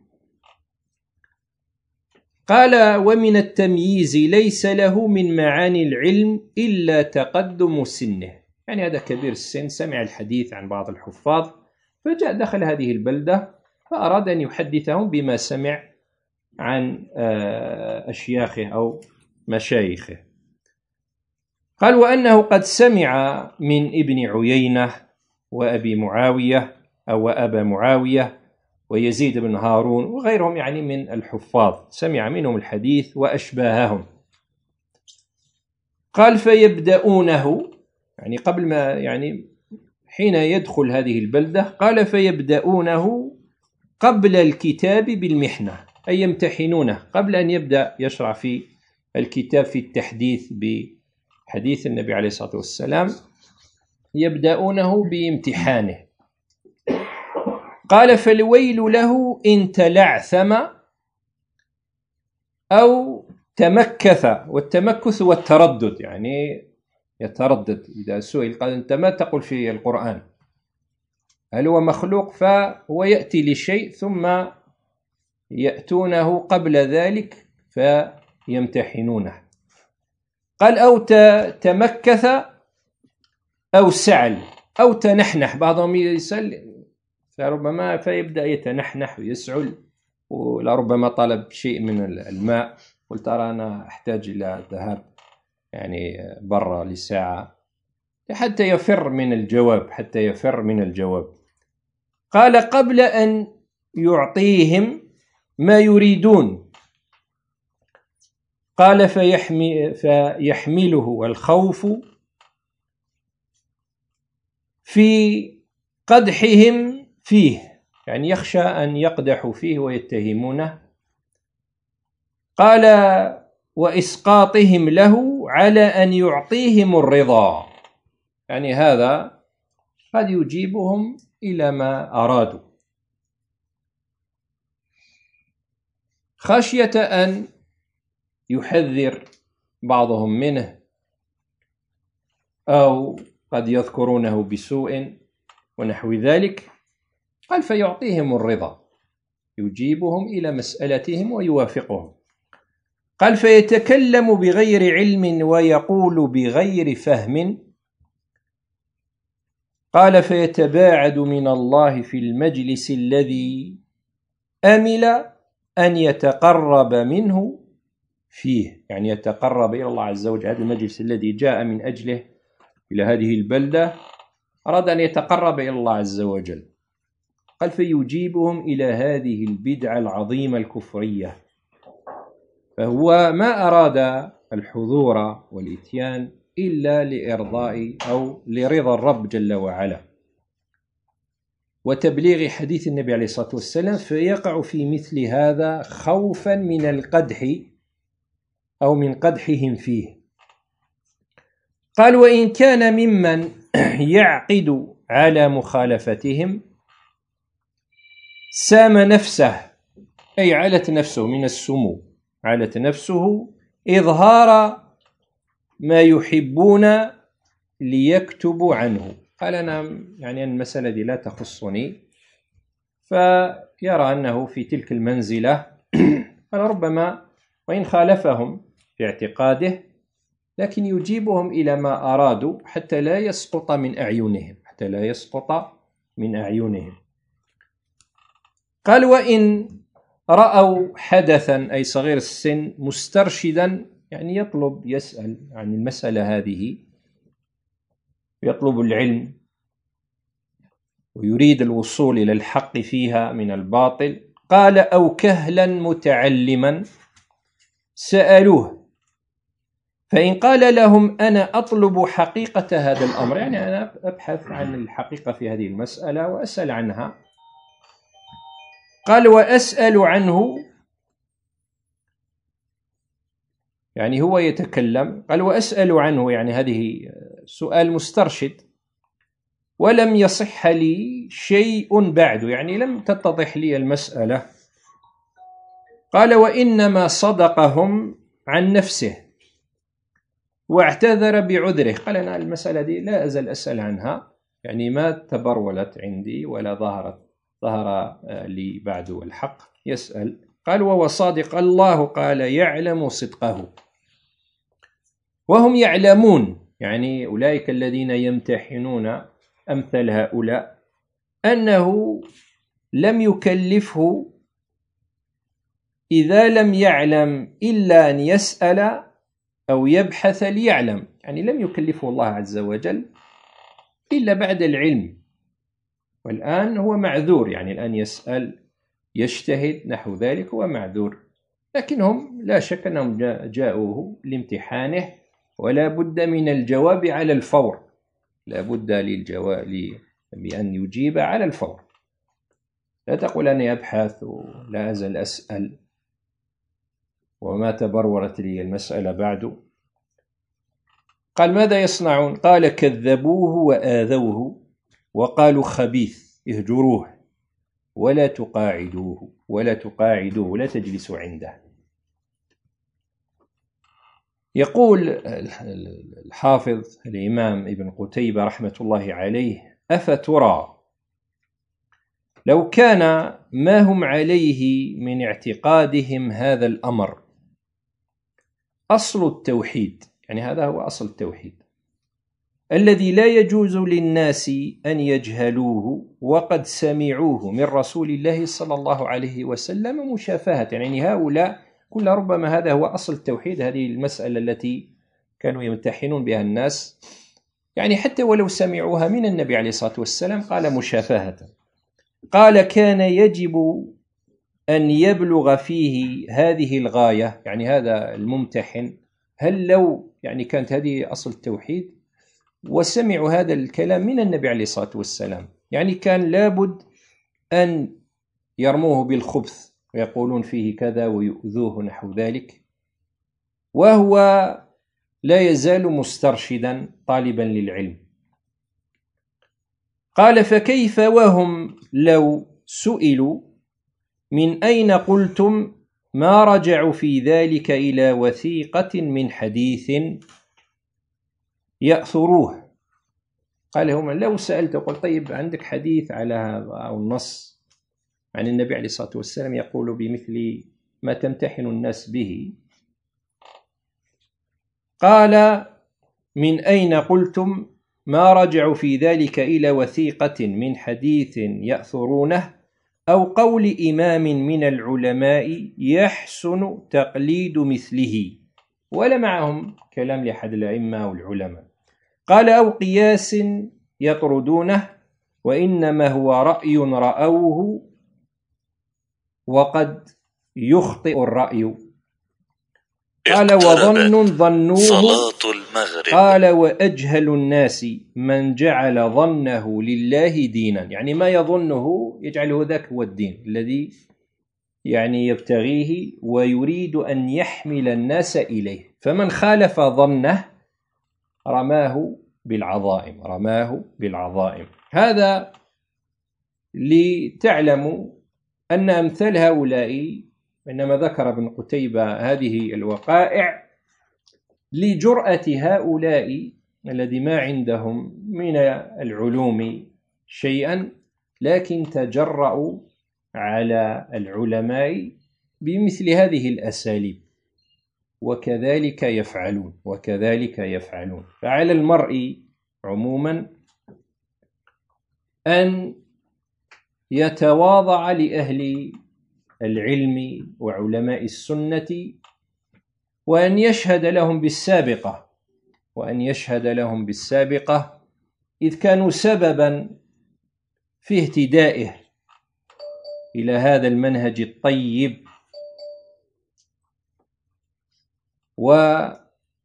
قال ومن التمييز ليس له من معاني العلم إلا تقدم سنه، يعني هذا كبير السن سمع الحديث عن بعض الحفاظ فجاء دخل هذه البلدة فأراد أن يحدثهم بما سمع عن أشياخه أو مشايخه. قال وأنه قد سمع من ابن عيينة وأبي معاوية أو أبا معاوية ويزيد بن هارون وغيرهم، يعني من الحفاظ سمع منهم الحديث وأشباههم. قال فيبدأونه، يعني قبل ما يعني حين يدخل هذه البلدة، قال فيبدأونه قبل الكتاب بالمحنة، أي يمتحنونه قبل أن يبدأ يشرع في الكتاب في التحديث بحديث النبي عليه الصلاة والسلام، يبدأونه بامتحانه. قال فالويل له إن تلعثم أو تمكث، والتمكث والتردد، يعني يتردد إذا سئل قال أنت ما تقول في القرآن، هل هو مخلوق؟ فهو يأتي لشيء ثم يأتونه قبل ذلك فيمتحنونه. قال أو تمكث أو سعل أو تنحنح، بعضهم يسأل فربما فيبدأ يتنحنح ويسعل، ولربما طلب شيء من الماء، قلت ترى أنا أحتاج إلى الذهاب يعني برا لساعة حتى يفر من الجواب حتى يفر من الجواب. قال قبل أن يعطيهم ما يريدون، قال فيحمي فيحمله الخوف في قدحهم فيه، يعني يخشى أن يقدحوا فيه ويتهمونه. قال وإسقاطهم له على أن يعطيهم الرضا، يعني هذا قد يجيبهم إلى ما أرادوا، خشية أن يحذر بعضهم منه، أو قد يذكرونه بسوء ونحو ذلك. قال فيعطيهم الرضا، يجيبهم إلى مسألتهم ويوافقهم. قال فيتكلم بغير علم ويقول بغير فهم. قال فيتباعد من الله في المجلس الذي أمل أن يتقرب منه فيه، يعني يتقرب إلى الله عز وجل. هذا المجلس الذي جاء من أجله إلى هذه البلدة أراد أن يتقرب إلى الله عز وجل. قال فيجيبهم إلى هذه البدعة العظيمة الكفرية، فهو ما أراد الحضور والإتيان إلا لإرضاء أو لرضا الرب جل وعلا وتبليغ حديث النبي عليه الصلاة والسلام، فيقع في مثل هذا خوفا من القدح أو من قدحهم فيه. قال وإن كان ممن يعقد على مخالفتهم سام نفسه، أي علت نفسه من السمو، علت نفسه إظهار ما يحبون ليكتبوا عنه. قال أنا يعني المسألة دي لا تخصني، فيرى أنه في تلك المنزلة قال ربما وإن خالفهم في اعتقاده لكن يجيبهم إلى ما أرادوا حتى لا يسقط من أعينهم، حتى لا يسقط من أعينهم. قال وإن رأوا حدثا، أي صغير السن، مسترشدا، يعني يطلب يسأل عن المسألة هذه، يطلب العلم ويريد الوصول إلى الحق فيها من الباطل. قال أو كهلا متعلما سألوه، فإن قال لهم أنا أطلب حقيقة هذا الأمر، يعني أنا أبحث عن الحقيقة في هذه المسألة وأسأل عنها. قال وأسأل عنه، يعني هو يتكلم. قال وأسأل عنه، يعني هذه سؤال مسترشد، ولم يصح لي شيء بعد، يعني لم تتضح لي المسألة. قال وإنما صدقهم عن نفسه واعتذر بعذره. قال أنا المسألة دي لا أزال أسأل عنها، يعني ما تبرولت عندي ولا ظهرت ظهر لي بعد الحق، يسأل. قال وهو صادق، الله قال يعلم صدقه وهم يعلمون، يعني أولئك الذين يمتحنون أمثل هؤلاء، أنه لم يكلفه إذا لم يعلم إلا أن يسأل أو يبحث ليعلم، يعني لم يكلفه الله عز وجل إلا بعد العلم. والآن هو معذور، يعني الآن يسأل يجتهد نحو ذلك هو معذور، لكنهم لا شك أنهم جاءوه لامتحانه ولا بد من الجواب على الفور، لا بد للجواب بأن يجيب على الفور. لا تقول أني أبحث ولا أزل أسأل وما تبرورت لي المسألة بعد. قال ماذا يصنعون؟ قال كذبوه وآذوه وقالوا خبيث، اهجروه ولا تقاعدوه ولا تقاعدوه لا تجلسوا عنده. يقول الحافظ الإمام ابن قتيبة رحمة الله عليه أفترى لو كان ما هم عليه من اعتقادهم هذا الأمر أصل التوحيد، يعني هذا هو أصل التوحيد الذي لا يجوز للناس أن يجهلوه وقد سمعوه من رسول الله صلى الله عليه وسلم مشافهة، يعني هؤلاء كل ربما هذا هو أصل التوحيد، هذه المسألة التي كانوا يمتحنون بها الناس، يعني حتى ولو سمعوها من النبي عليه الصلاة والسلام. قال مشافهة. قال كان يجب أن يبلغ فيه هذه الغاية، يعني هذا الممتحن هل لو يعني كانت هذه أصل التوحيد وسمعوا هذا الكلام من النبي عليه الصلاة والسلام، يعني كان لابد أن يرموه بالخبث ويقولون فيه كذا ويؤذوه نحو ذلك، وهو لا يزال مسترشدا طالبا للعلم. قال: فكيف وهم لو سئلوا من أين قلتم ما رجعوا في ذلك إلى وثيقة من حديث يأثروه. قال هم لو سألت قل طيب عندك حديث على هذا أو النص عن النبي عليه الصلاة والسلام يقول بمثل ما تمتحن الناس به، قال: من أين قلتم ما رجعوا في ذلك إلى وثيقة من حديث يأثرونه أو قول إمام من العلماء يحسن تقليد مثله، ولا معهم كلام لأحد الأئمة والعلماء. قال: أو قياس يطردونه وإنما هو رأي رأوه وقد يخطئ الرأي. قال: وظن ظنوه صلاة المغرب. قال: وأجهل الناس من جعل ظنه لله دينا، يعني ما يظنه يجعله ذاك هو الدين الذي يعني يبتغيه ويريد أن يحمل الناس إليه، فمن خالف ظنه رماه بالعظائم رماه بالعظائم. هذا لتعلموا أن أمثال هؤلاء، إنما ذكر ابن قتيبة هذه الوقائع لجرأة هؤلاء الذي ما عندهم من العلوم شيئا، لكن تجرأوا على العلماء بمثل هذه الأساليب، وكذلك يفعلون وكذلك يفعلون. فعلى المرء عموما أن يتواضع لأهل العلم وعلماء السنة، وأن يشهد لهم بالسابقة وأن يشهد لهم بالسابقة إذ كانوا سببا في اهتدائه إلى هذا المنهج الطيب، وبفضل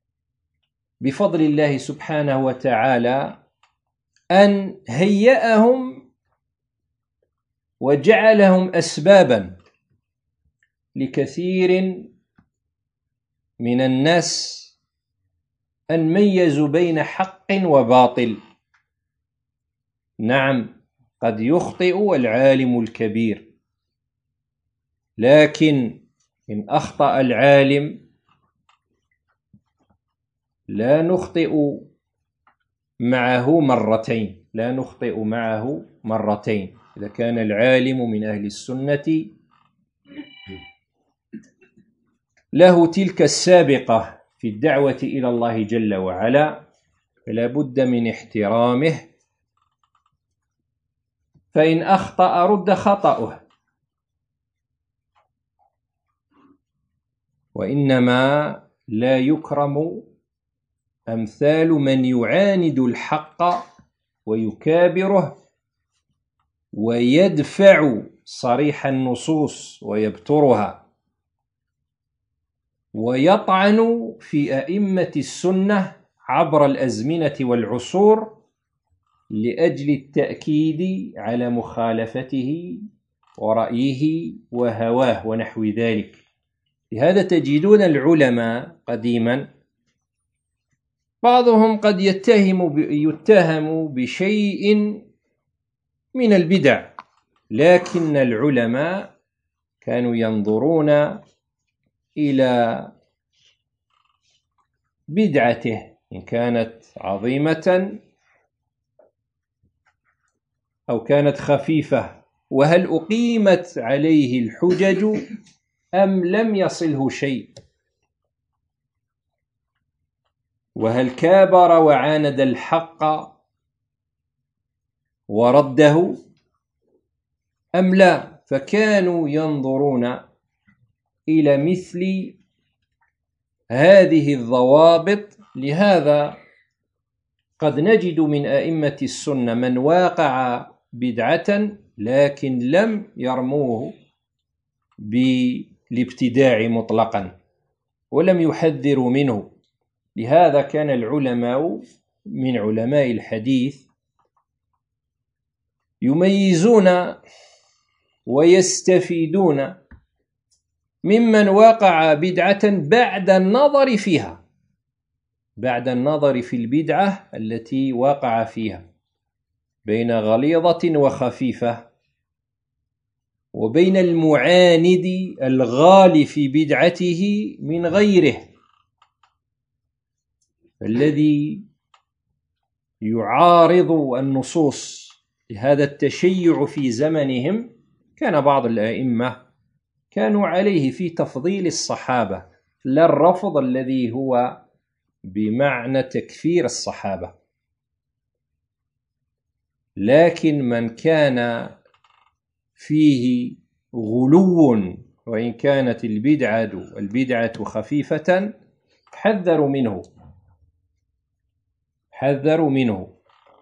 الله سبحانه وتعالى أن هيأهم وجعلهم أسبابا لكثير من الناس أن ميزوا بين حق وباطل. نعم، قد يخطئ العالم الكبير، لكن إن أخطأ العالم لا نخطئ معه مرتين لا نخطئ معه مرتين إذا كان العالم من أهل السنة له تلك السابقة في الدعوة إلى الله جل وعلا، فلا بد من احترامه، فإن أخطأ رد خطأه. وإنما لا يكرم أمثال من يعاند الحق ويكابره ويدفع صريح النصوص ويبترها، ويطعن في أئمة السنة عبر الأزمنة والعصور لأجل التأكيد على مخالفته ورأيه وهواه ونحو ذلك. لهذا تجدون العلماء قديما بعضهم قد يتهم يتهم بشيء من البدع، لكن العلماء كانوا ينظرون إلى بدعته إن كانت عظيمة أو كانت خفيفة، وهل أقيمت عليه الحجج أم لم يصله شيء، وهل كابر وعاند الحق ورده أم لا. فكانوا ينظرون إلى مثل هذه الضوابط. لهذا قد نجد من أئمة السنة من واقع بدعة لكن لم يرموه بالابتداع مطلقا ولم يحذروا منه. لهذا كان العلماء من علماء الحديث يميزون ويستفيدون ممن وقع بدعة بعد النظر فيها، بعد النظر في البدعة التي وقع فيها، بين غليظة وخفيفة، وبين المعاند الغالي في بدعته من غيره الذي يعارض النصوص. لهذا التشيع في زمنهم كان بعض الأئمة كانوا عليه في تفضيل الصحابة، لا الرفض الذي هو بمعنى تكفير الصحابة، لكن من كان فيه غلو وإن كانت البدعة البدعة خفيفة حذروا منه حذروا منه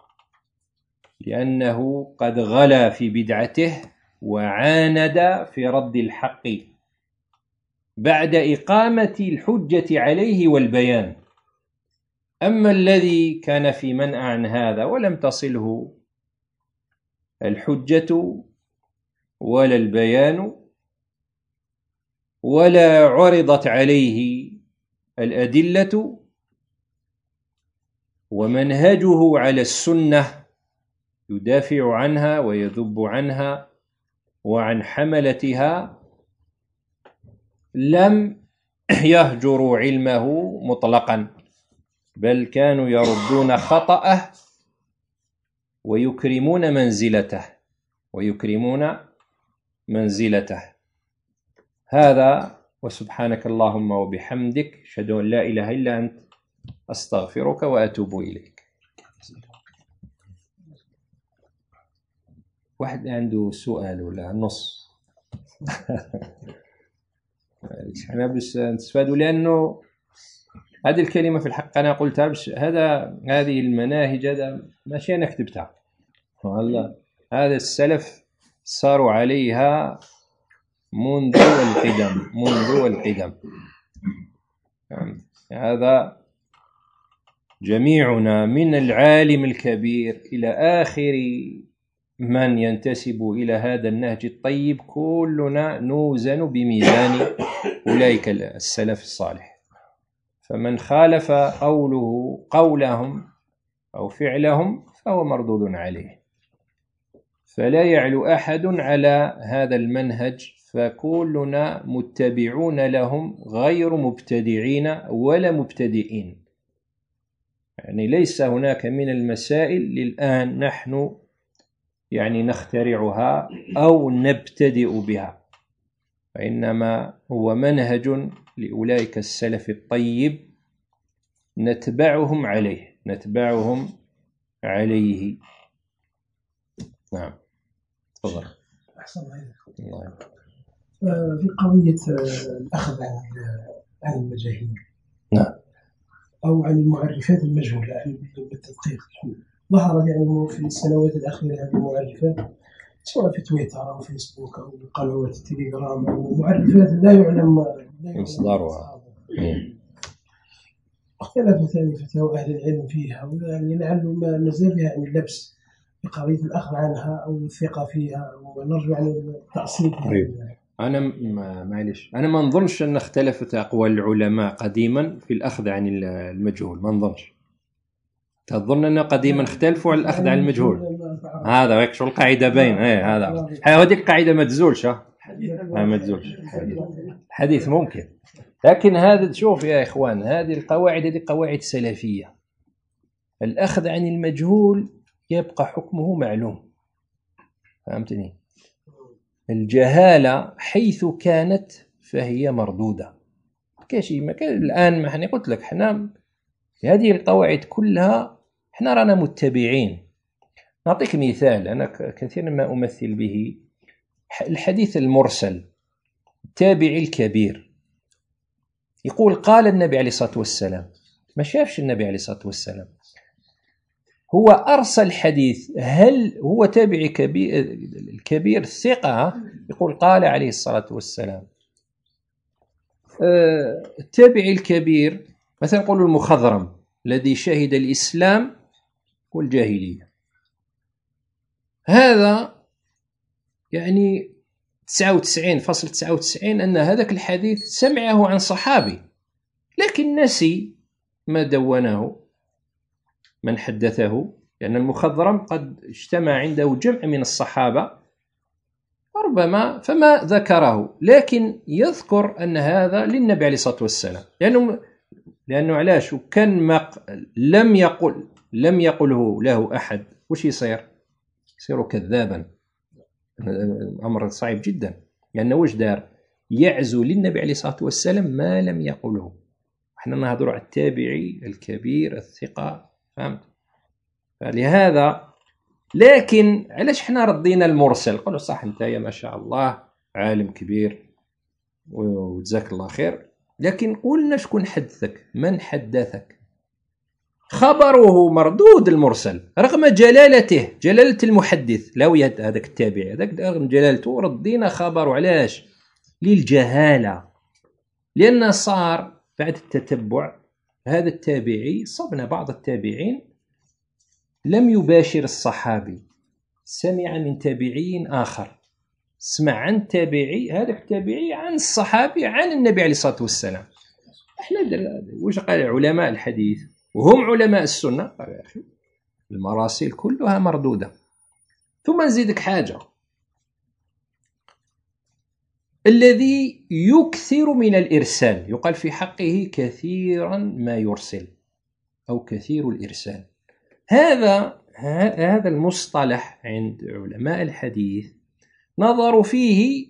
لأنه قد غلا في بدعته وعاند في رد الحق بعد إقامة الحجة عليه والبيان. أما الذي كان في منع عن هذا ولم تصله الحجة ولا البيان ولا عرضت عليه الأدلة ومنهجه على السنة يدافع عنها ويذب عنها وعن حملتها، لم يهجروا علمه مطلقا، بل كانوا يردون خطأه ويكرمون منزلته ويكرمون منزلته. هذا، وسبحانك اللهم وبحمدك أشهد أن لا إله إلا أنت أستغفرك وأتوب إليك. واحد عنده سؤال ولا نص؟ احنا باش نستفادوا، لأنه هذه الكلمة في الحق أنا قلتها باش هذا هذه المناهج هذا ماشي أنا كتبتها، والله هذا السلف صاروا عليها منذ القدم منذ القدم. هذا جميعنا من العالم الكبير إلى آخر من ينتسب إلى هذا النهج الطيب، كلنا نوزن بميزان أولئك السلف الصالح. فمن خالف قوله قولهم أو فعلهم فهو مردود عليه. فلا يعلو أحد على هذا المنهج، فكلنا متبعون لهم غير مبتدعين ولا مبتدئين. يعني ليس هناك من المسائل للآن نحن يعني نخترعها أو نبتدئ بها، وإنما هو منهج لأولئك السلف الطيب نتبعهم عليه نتبعهم عليه. نعم تفضل. أحسن الله. في قضية الأخذ عن المجاهيل، نعم، أو عن المعرفات المجهولة بالتدقيق، ظهرت يعني في السنوات الأخيرة هذه المعرفات سواء في تويتر أو فيسبوك أو قنوات التليجرام أو معرفات لا يعلم مصدرها. اختلفت يعني فتاوى أهل العلم فيها، ويعني لعل ما نزال فيها يعني اللبس بقضية الأخذ عنها أو الثقة فيها، ونرجو عن التأصيل. أنا معلش أنا ما نظنش أن اختلفت أقوال العلماء قديما في الأخذ عن المجهول، ما نظنش. تظن أن قديما اختلفوا على الأخذ عن المجهول؟ هذا هيك شو القاعدة باين. ايه هذا هذه القاعدة ما تزولش، ها ما تزولش الحديث ممكن، لكن هذا شوف يا إخوان، هذه القواعد هذه قواعد سلفية. الأخذ عن المجهول يبقى حكمه معلوم، فهمتني؟ الجهالة حيث كانت فهي مردودة. كاشي ما كان الآن، ما حني قلت لك حنا هذه القواعد كلها حنا رانا متبعين. نعطيك مثال أنا كثيرا ما أمثل به، الحديث المرسل، التابعي الكبير يقول قال النبي عليه الصلاة والسلام، ما شافش النبي عليه الصلاة والسلام، هو أرسل حديث، هل هو تابعي كبير الكبير الثقة يقول قال عليه الصلاة والسلام. التابعي الكبير مثلا نقول المخضرم الذي شهد الإسلام والجاهلية، هذا يعني تسعة وتسعين فاصلة تسعة وتسعين أن هذاك الحديث سمعه عن صحابي، لكن نسي ما دونه من حدثه، لأن المخضرم قد اجتمع عنده جمع من الصحابة ربما فما ذكره، لكن يذكر أن هذا للنبي عليه الصلاة والسلام، لأنه لأنه علاش وكان ما لم يقل لم يقله له أحد وش يصير؟ يصير كذابا، أمر صعب جدا، لأنه وش دار؟ يعزو للنبي عليه الصلاة والسلام ما لم يقله. احنا نهضر على التابعي الكبير الثقة، فهمت؟ فلهذا لكن علاش احنا ردينا المرسل؟ قالوا صح انت يا ما شاء الله عالم كبير وجزاك الله خير، لكن قلنا شكون حدثك؟ من حدثك؟ خبره مردود المرسل رغم جلالته، جلالة المحدث لو يد هذاك التابعي هذاك رغم جلالته ردينا خبره. علاش؟ للجهالة، لأن صار بعد التتبع هذا التابعي صبنا بعض التابعين لم يباشر الصحابي، سمع من تابعي آخر، سمع عن تابعي، هذا التابعي عن الصحابي عن النبي عليه الصلاة والسلام. احنا وش قال علماء الحديث وهم علماء السنة؟ قال يا أخي المراسيل كلها مردودة. ثم نزيدك حاجة، الذي يكثر من الإرسال يقال في حقه كثيرا ما يرسل أو كثير الإرسال. هذا هذا المصطلح عند علماء الحديث نظروا فيه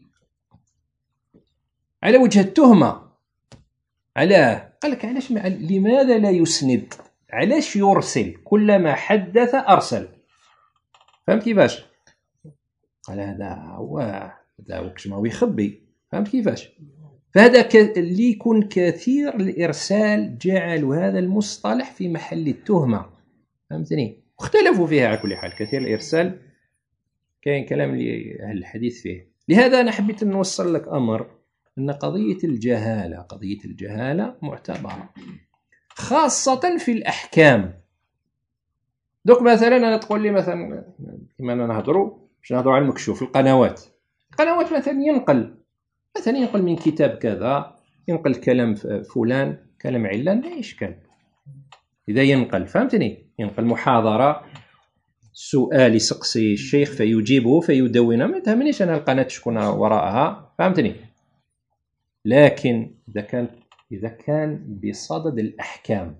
على وجه التهمة. علاه؟ قال لك علاش لماذا لا يسند؟ علاش يرسل؟ كلما حدث أرسل. فهمت كيفاش؟ قال هذا هو هذا وكش ما هو يخبي. فهمت كيفاش؟ فهذا ك... اللي يكون كثير الإرسال جعلوا هذا المصطلح في محل التهمة. فهمتني؟ اختلفوا فيها على كل حال. كثير الإرسال كاين كلام لأهل الحديث فيه. لهذا أنا حبيت نوصل لك أمر أن قضية الجهالة قضية الجهالة معتبرة خاصة في الأحكام. دوك مثلا أنا تقول لي مثلا كما أنا نهضروا باش نهضروا على المكشوف القنوات القنوات مثلا ينقل مثلا ينقل من كتاب كذا، ينقل كلام فلان كلام علان لا إشكال إذا ينقل. فهمتني؟ ينقل محاضرة سؤال يسقسي الشيخ فيجيبه فيدونه، ما تهمنيش أنا القناة شكون وراءها. فهمتني؟ لكن إذا كان إذا كان بصدد الأحكام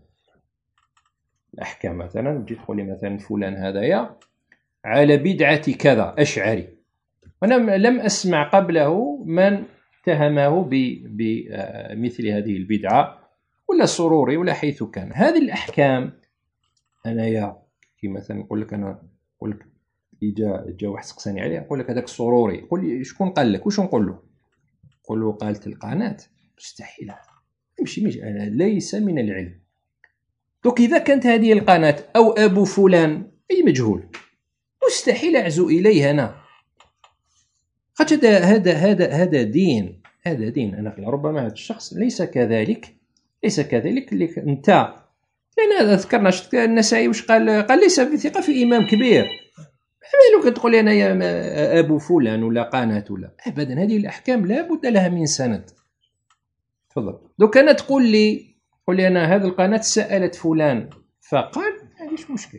الأحكام مثلا تجي تقول لي مثلا فلان هذايا على بدعة كذا أشعري، أنا لم أسمع قبله من اتهمه بمثل هذه البدعة ولا سروري ولا حيث كان. هذه الأحكام أنا يا كي مثلا نقول لك أنا نقول لك جا جا واحد سقساني عليه نقول لك هذاك سروري، قول لي شكون قال لك؟ واش نقول له؟ نقول له قالت القناة. مستحيل يمشي مش أنا ليس من العلم. دوك إذا كانت هذه القناة أو أبو فلان أي مجهول مستحيل أعزو إليه أنا. هذا هذا هذا هذا دين هذا دين أنا ربما هذا الشخص ليس كذلك ليس كذلك اللي أنت، لأن هذا ذكرنا النسائي وش قال؟ قال ليس بثقة في إمام كبير. لو كتقول أنا يا أبو فلان ولا قناة ولا أبدا، هذه الأحكام لا بد لها من سند. تفضل. دوك أنا تقول لي قول لي أنا هذه القناة سألت فلان فقال، هذيش مشكل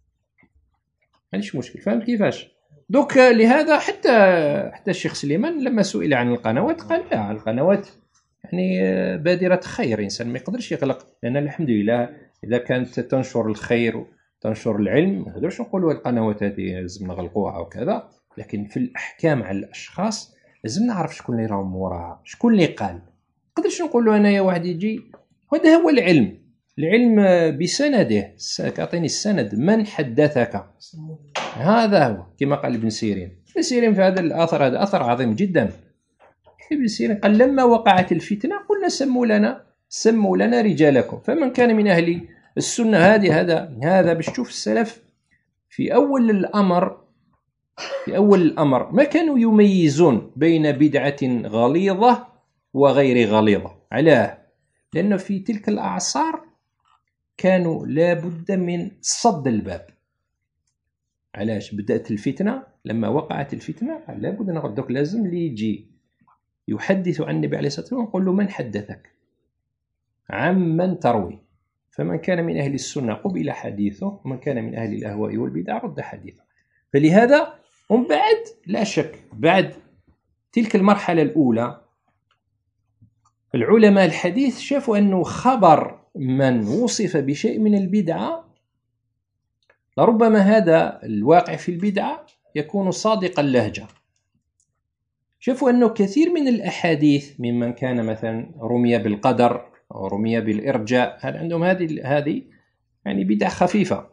هذيش مشكل. فهمت كيفاش؟ دوك لهذا حتى حتى الشيخ سليمان لما سئل عن القنوات قال لا، القنوات يعني بادرة خير، إنسان ما يقدرش يغلق، لأن الحمد لله إذا كانت تنشر الخير تنشر العلم ما نقدرش نقولوا القنوات هذه لازم نغلقوها وكذا. لكن في الأحكام على الأشخاص لازم نعرف شكون اللي راهم وراها، شكون اللي قال. ما نقدرش نقولوا أنا يا واحد يجي، هذا هو العلم العلم بسنده. أعطيني السند، من حدثك، هذا هو. كما قال ابن سيرين ابن سيرين في هذا الأثر، هذا أثر عظيم جدا. ابن سيرين قال لما وقعت الفتنة قلنا سموا لنا سموا لنا رجالكم. فمن كان من أهل السنة هذه هذا هذا باش تشوف السلف في أول الأمر في أول الأمر ما كانوا يميزون بين بدعة غليظة وغير غليظة. علاه؟ لأنه في تلك الأعصار كانوا لا بد من صد الباب. علاش بدأت الفتنة؟ لما وقعت الفتنة لابد أن دوك لازم اللي يجي يحدث عن النبي عليه الصلاة والسلام نقول له من حدثك عمن تروي، فمن كان من أهل السنة قبل حديثه ومن كان من أهل الأهواء والبدع رد حديثه. فلهذا ومن بعد لا شك بعد تلك المرحلة الأولى العلماء الحديث شافوا أنه خبر من وصف بشيء من البدعة لربما هذا الواقع في البدعة يكون صادق اللهجة. شافوا أنه كثير من الأحاديث ممن كان مثلا رمي بالقدر أو رمي بالإرجاء هل عندهم هذه هذه يعني بدعة خفيفة.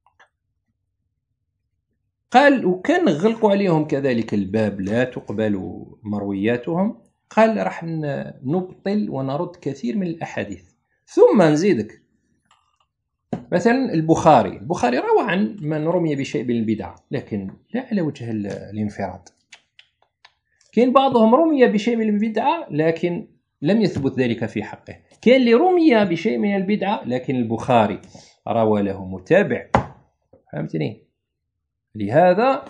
قال وكان غلقوا عليهم كذلك الباب لا تقبل مروياتهم، قال راح نبطل ونرد كثير من الأحاديث. ثم نزيدك مثلا البخاري البخاري روى عن من رمي بشيء من البدعة لكن لا على وجه الانفراد. كان بعضهم رمي بشيء من البدعة لكن لم يثبت ذلك في حقه. كان اللي رمي بشيء من البدعة لكن البخاري روى له متابع. فهمتني؟ لهذا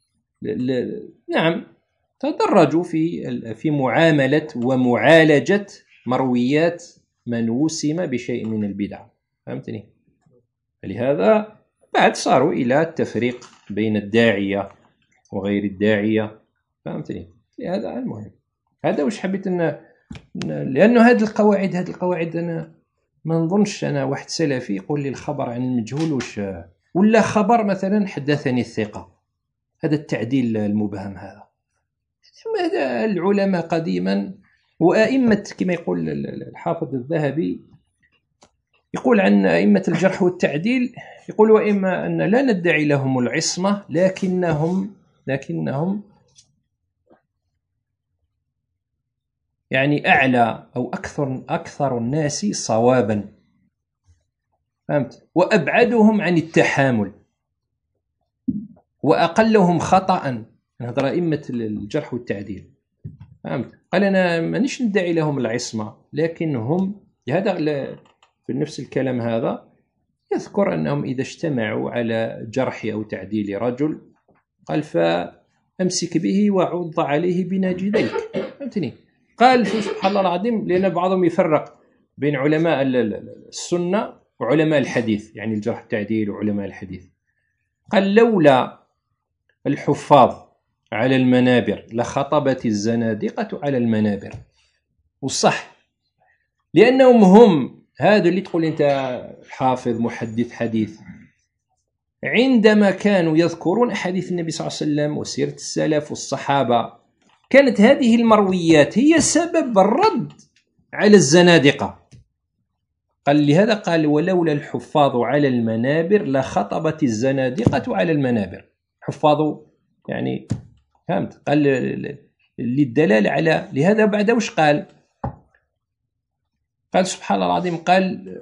نعم تدرجوا في في معاملة ومعالجة مرويات من وسم بشيء من البدعة. فهمتني؟ لهذا بعد صاروا إلى التفريق بين الداعية وغير الداعية. فهمتني؟ لهذا المهم هذا وش حبيت أن لأنه هذه القواعد هذه القواعد أنا ما نظنش أنا واحد سلفي يقول لي الخبر عن المجهول وش ولا خبر مثلا حدثني الثقة، هذا التعديل المبهم هذا. هذا العلماء قديما وأئمة كما يقول الحافظ الذهبي يقول عن أئمة الجرح والتعديل يقول وإما أن لا ندعي لهم العصمة لكنهم لكنهم يعني أعلى أو أكثر أكثر الناس صوابا. فهمت؟ وأبعدهم عن التحامل وأقلهم خطأ. هذا أئمة الجرح والتعديل. فهمت؟ قال أنا مانيش ندعي لهم العصمة لكن هم هذا في نفس الكلام هذا يذكر أنهم إذا اجتمعوا على جرح أو تعديل رجل قال فأمسك به وعض عليه بناجذيك. فهمتني؟ قال سبحان الله العظيم لأن بعضهم يفرق بين علماء السنة وعلماء الحديث يعني الجرح والتعديل وعلماء الحديث. قال لولا الحفاظ على المنابر لخطبت الزنادقة على المنابر. والصح لأنهم هم هذا اللي تقول أنت حافظ محدث حديث عندما كانوا يذكرون أحاديث النبي صلى الله عليه وسلم وسيرة السلف والصحابة كانت هذه المرويات هي سبب الرد على الزنادقة. قال لهذا قال ولولا الحفاظ على المنابر لخطبت الزنادقة على المنابر. حفاظ يعني فهمت؟ قال للدلالة على لهذا بعد وش قال؟ قال سبحان الله العظيم قال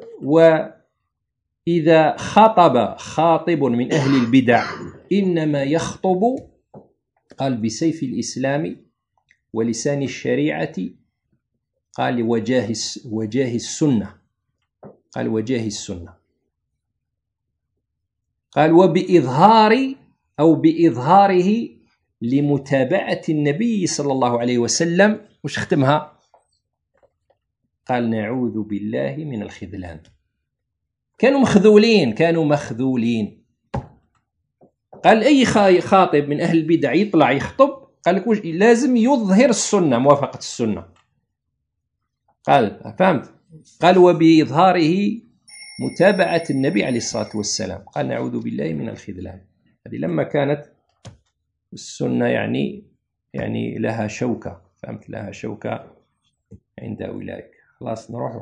وإذا خطب خاطب من أهل البدع إنما يخطب قال بسيف الإسلام ولسان الشريعة قال وجاه وجاه السنة قال وجاه السنة قال وبإظهار أو بإظهاره لمتابعة النبي صلى الله عليه وسلم. وش ختمها؟ قال نعوذ بالله من الخذلان. كانوا مخذولين كانوا مخذولين. قال أي خاطب من أهل البدع يطلع يخطب قال لك لازم يظهر السنة موافقة السنة. قال فهمت؟ قال وبإظهاره متابعة النبي عليه الصلاة والسلام. قال نعوذ بالله من الخذلان. هذه لما كانت السنة يعني يعني لها شوكة. فهمت؟ لها شوكة عند أولئك. خلاص نروح.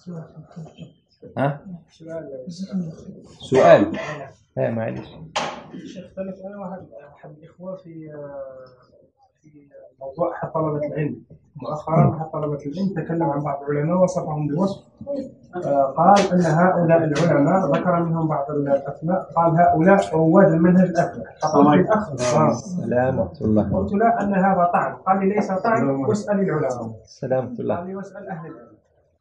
ها؟ سؤال. ها معلش. شيخ اختلف أنا واحد أحد الإخوة في في موضوع أحد طلبة العلم. مؤخرا أحد طلبة العلم تكلم عن بعض العلماء وصفهم بوصف قال أن هؤلاء العلماء ذكر منهم بعض الأسماء قال هؤلاء رواد المنهج الأكبر. فقال الأخ سلامة الله. قلت لا أن هذا طعن. قال لي ليس طعن واسأل العلماء. سلامة الله. قال لي واسأل أهل العلم.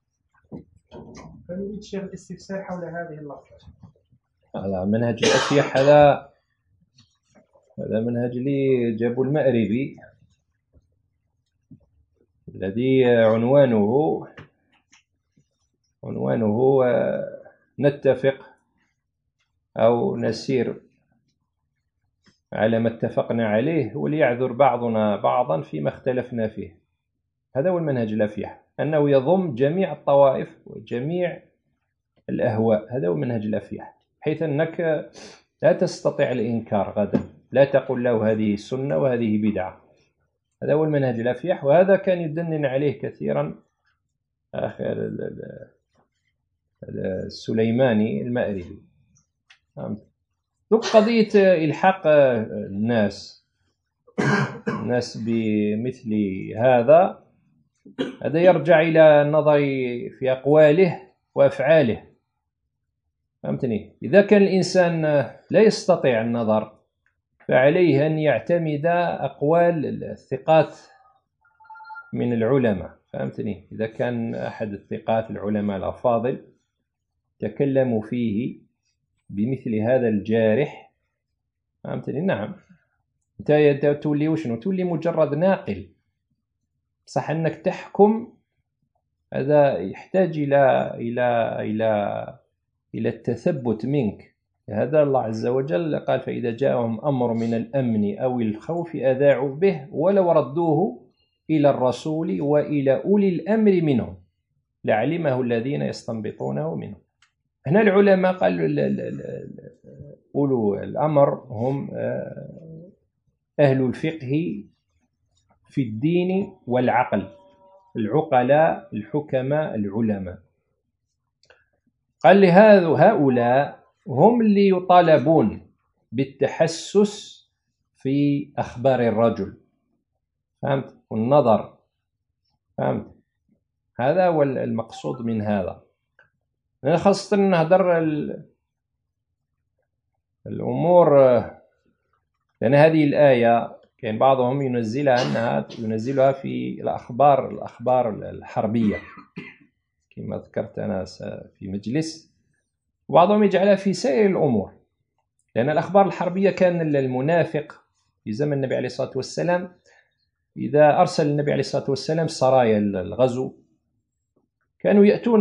فنريد شيخ الاستفسار حول هذه اللفظة. على منهج الأشياء هذا هذا منهج لي جابوا المأربي الذي عنوانه عنوانه نتفق أو نسير على ما اتفقنا عليه وليعذر بعضنا بعضا فيما اختلفنا فيه. هذا هو المنهج الأفيح، أنه يضم جميع الطوائف وجميع الأهواء. هذا هو المنهج الأفيح، حيث أنك لا تستطيع الإنكار غدا، لا تقول له هذه سنة وهذه بدعة. هذا هو المنهج الأفيح، وهذا كان يدنن عليه كثيرا السليماني المأربي. ذوك قضية إلحاق الناس الناس بمثل هذا، هذا يرجع إلى النظر في أقواله وأفعاله. فهمتني؟ إذا كان الإنسان لا يستطيع النظر فعليه أن يعتمد أقوال الثقات من العلماء. فهمتني؟ إذا كان أحد الثقات العلماء الأفاضل تكلموا فيه بمثل هذا الجارح، فهمتني؟ نعم، أنت تولي وشنو؟ تولي مجرد ناقل. صح أنك تحكم، هذا يحتاج إلى إلى إلى إلى التثبت منك. هذا الله عز وجل قال: فإذا جاءهم أمر من الأمن أو الخوف أذاعوا به ولو ردوه إلى الرسول وإلى أولي الأمر منهم لعلمه الذين يستنبطونه منهم. هنا العلماء قالوا أولو الأمر هم أهل الفقه في الدين والعقل، العقلاء الحكماء العلماء. قال لهذا هؤلاء هم اللي يطالبون بالتحسس في أخبار الرجل، فهمت؟ والنظر، فهمت؟ هذا هو المقصود من هذا. أنا خاصة نهضر الأمور، لأن هذه الآية كان بعضهم ينزلها أنها ينزلها في الأخبار الأخبار الحربية كما ذكرت أنا في مجلس، وبعضهم يجعلها في سائر الأمور، لأن الأخبار الحربية كان المنافق في زمن النبي عليه الصلاة والسلام إذا أرسل النبي عليه الصلاة والسلام سرايا الغزو كانوا يأتون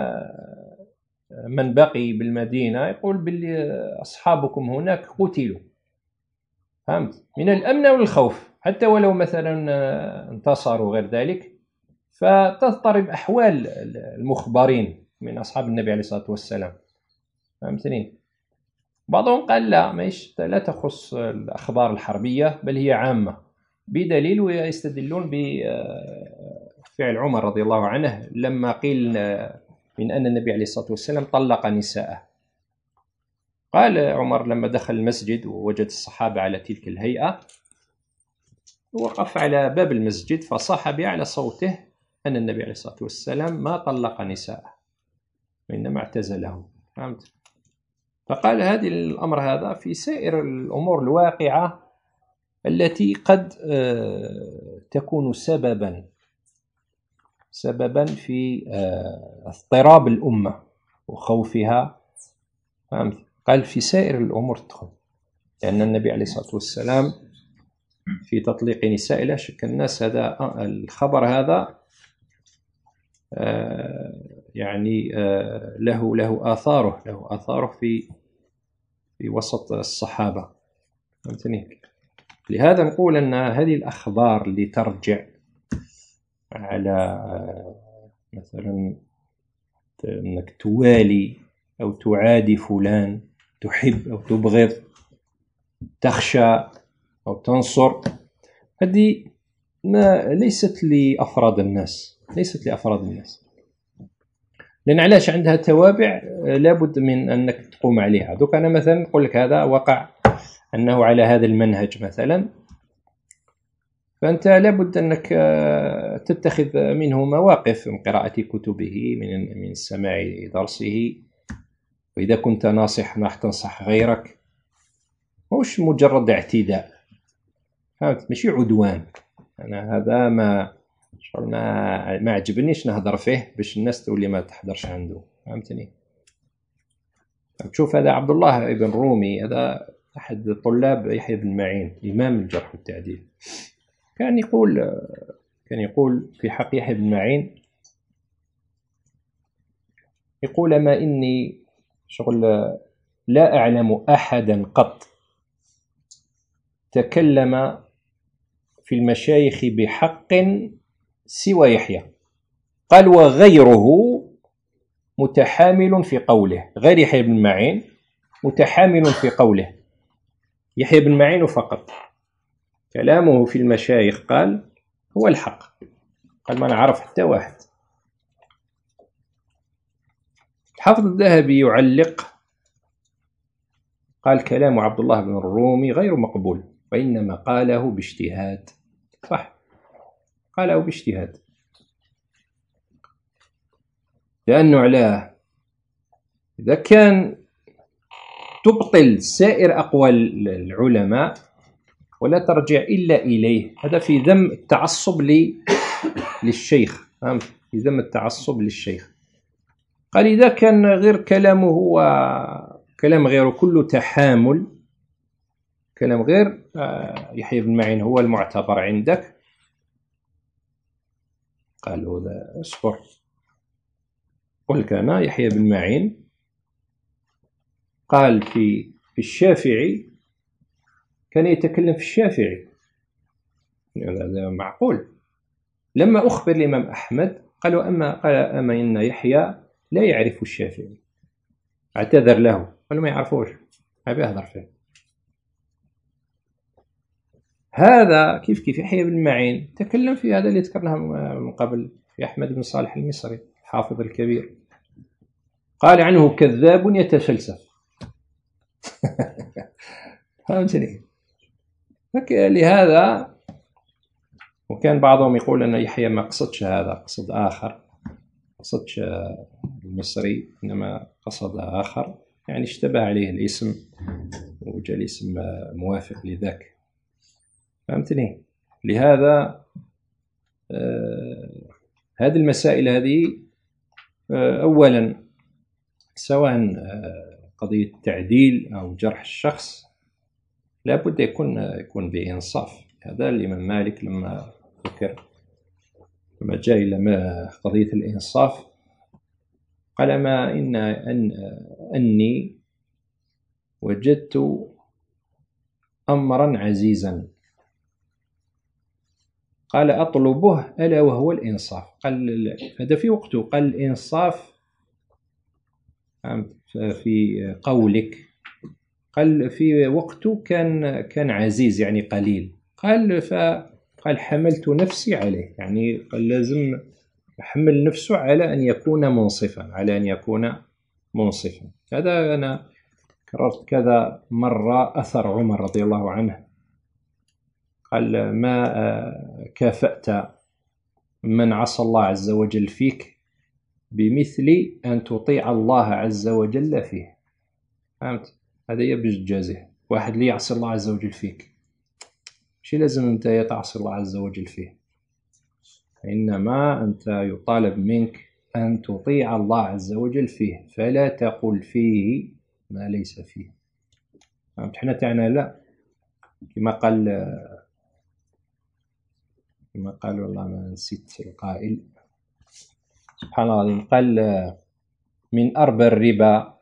من بقي بالمدينة يقول باللي أصحابكم هناك قتلوا، فهمت؟ من الأمن والخوف، حتى ولو مثلا انتصروا غير ذلك، فتضطرب أحوال المخبرين من أصحاب النبي عليه الصلاة والسلام، فهمتني؟ بعضهم قال لا، ماش لا تخص الأخبار الحربية بل هي عامة، بدليل ويستدلون بفعل عمر رضي الله عنه لما قيل من أن النبي عليه الصلاة والسلام طلق نساءه. قال عمر لما دخل المسجد ووجد الصحابة على تلك الهيئة وقف على باب المسجد فصاح بأعلى صوته أن النبي عليه الصلاة والسلام ما طلق نساءه وإنما اعتزله، فهمت؟ فقال هذه الأمر هذا في سائر الأمور الواقعة التي قد تكون سببا سببا في اضطراب الأمة وخوفها، فهمت؟ قال في سائر الأمور تدخل، لأن النبي عليه الصلاة والسلام في تطليق نساء لا شك الناس هذا الخبر هذا يعني له له آثاره له آثاره في في وسط الصحابة، فهمتني؟ لهذا نقول أن هذه الأخبار اللي ترجع على مثلا أنك توالي أو تعادي فلان، تحب أو تبغض، تخشى أو تنصر، هذه ما ليست لأفراد الناس ليست لأفراد الناس لأن علاش عندها توابع لابد من أنك تقوم عليها. دوك أنا مثلا نقول لك هذا وقع أنه على هذا المنهج مثلا، فأنت لابد أنك تتخذ منه مواقف من قراءة كتبه، من من سماع درسه، وإذا كنت ناصح راح تنصح غيرك، مش مجرد اعتداء، فهمت؟ ماشي عدوان. أنا هذا ما ما ما عجبنيش نهضر فيه باش الناس تولي ما تحضرش عنده، فهمتني؟ تشوف هذا عبد الله ابن رومي هذا أحد طلاب يحيى بن معين إمام الجرح والتعديل، كان يقول كان يقول في حق يحيى بن معين، يقول: أما إني شغل لا أعلم أحدا قط تكلم في المشايخ بحق سوى يحيى. قال: وغيره متحامل في قوله، غير يحيى بن معين متحامل في قوله. يحيى بن معين فقط كلامه في المشايخ قال هو الحق، قال ما نعرف حتى واحد. الحافظ الذهبي يعلق قال: كلام عبد الله بن الرومي غير مقبول، وإنما قاله باجتهاد. صح، قاله باجتهاد، لأنه علاه إذا كان تبطل سائر أقوال العلماء ولا ترجع إلا إليه، هذا في ذم التعصب للشيخ، في ذم التعصب للشيخ. قال: إذا كان غير كلامه هو كلام غيره كله تحامل، كلام غير يحيى بن معين هو المعتبر عندك، قال هذا أصبر. قل كان يحيى بن معين قال في في الشافعي، كان يتكلم في الشافعي، هذا معقول. لما أخبر الإمام أحمد قالوا أما قال أما إن يحيى لا يعرف الشافعي، اعتذر له، قالوا ما يعرفوش، أبي أهضر فيه. هذا كيف كيف يحيى بن معين تكلم في هذا اللي ذكرناه من قبل في أحمد بن صالح المصري الحافظ الكبير، قال عنه كذاب يتفلسف. فهمتني؟ لهذا وكان بعضهم يقول أن يحيى ما قصدش هذا، قصد آخر، قصدش المصري إنما قصد آخر، يعني اشتبه عليه الاسم وجاء الاسم موافق لذاك. فهمتني؟ لهذا آه هذه المسائل هذه آه أولا سواء آه قضية تعديل أو جرح الشخص لابد يكون يكون بإنصاف. هذا الإمام مالك لما ذكر لما جاء إلى ما قضية الإنصاف قال: ما إن أن أني وجدت أمرا عزيزا، قال أطلبه ألا وهو الإنصاف. قال هذا في وقته، قال الإنصاف في قولك، قال في وقته كان كان عزيز يعني قليل، قال فقال حملت نفسي عليه، يعني قال لازم يحمل نفسه على أن يكون منصفا، على أن يكون منصفا. هذا أنا كررت كذا مرة أثر عمر رضي الله عنه، قال ما كافأت من عصى الله عز وجل فيك بمثل أن تطيع الله عز وجل فيه. فهمت؟ هذا يبج جازه، واحد اللي يعصي الله عز وجل فيك، مش لازم أنت تعصي الله عز وجل فيه، إنما أنت يطالب منك أن تطيع الله عز وجل فيه، فلا تقل فيه ما ليس فيه. فهمت؟ حنا تاعنا لا، كما قال كما قال والله ما نسيت القائل سبحان الله العظيم، قال من أربى الربا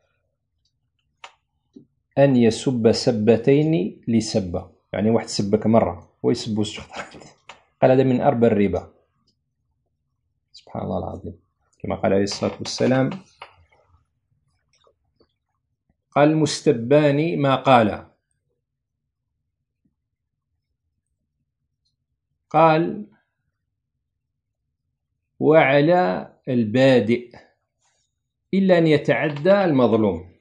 أن يسب سبتين لسبة، يعني واحد سبك مرة ويسبه الشخطرات، قال هذا من أربى الربا. سبحان الله العظيم، كما قال عليه الصلاة والسلام، قال المستبان ما قال، قال وعلى البادئ إلا أن يتعدى المظلوم،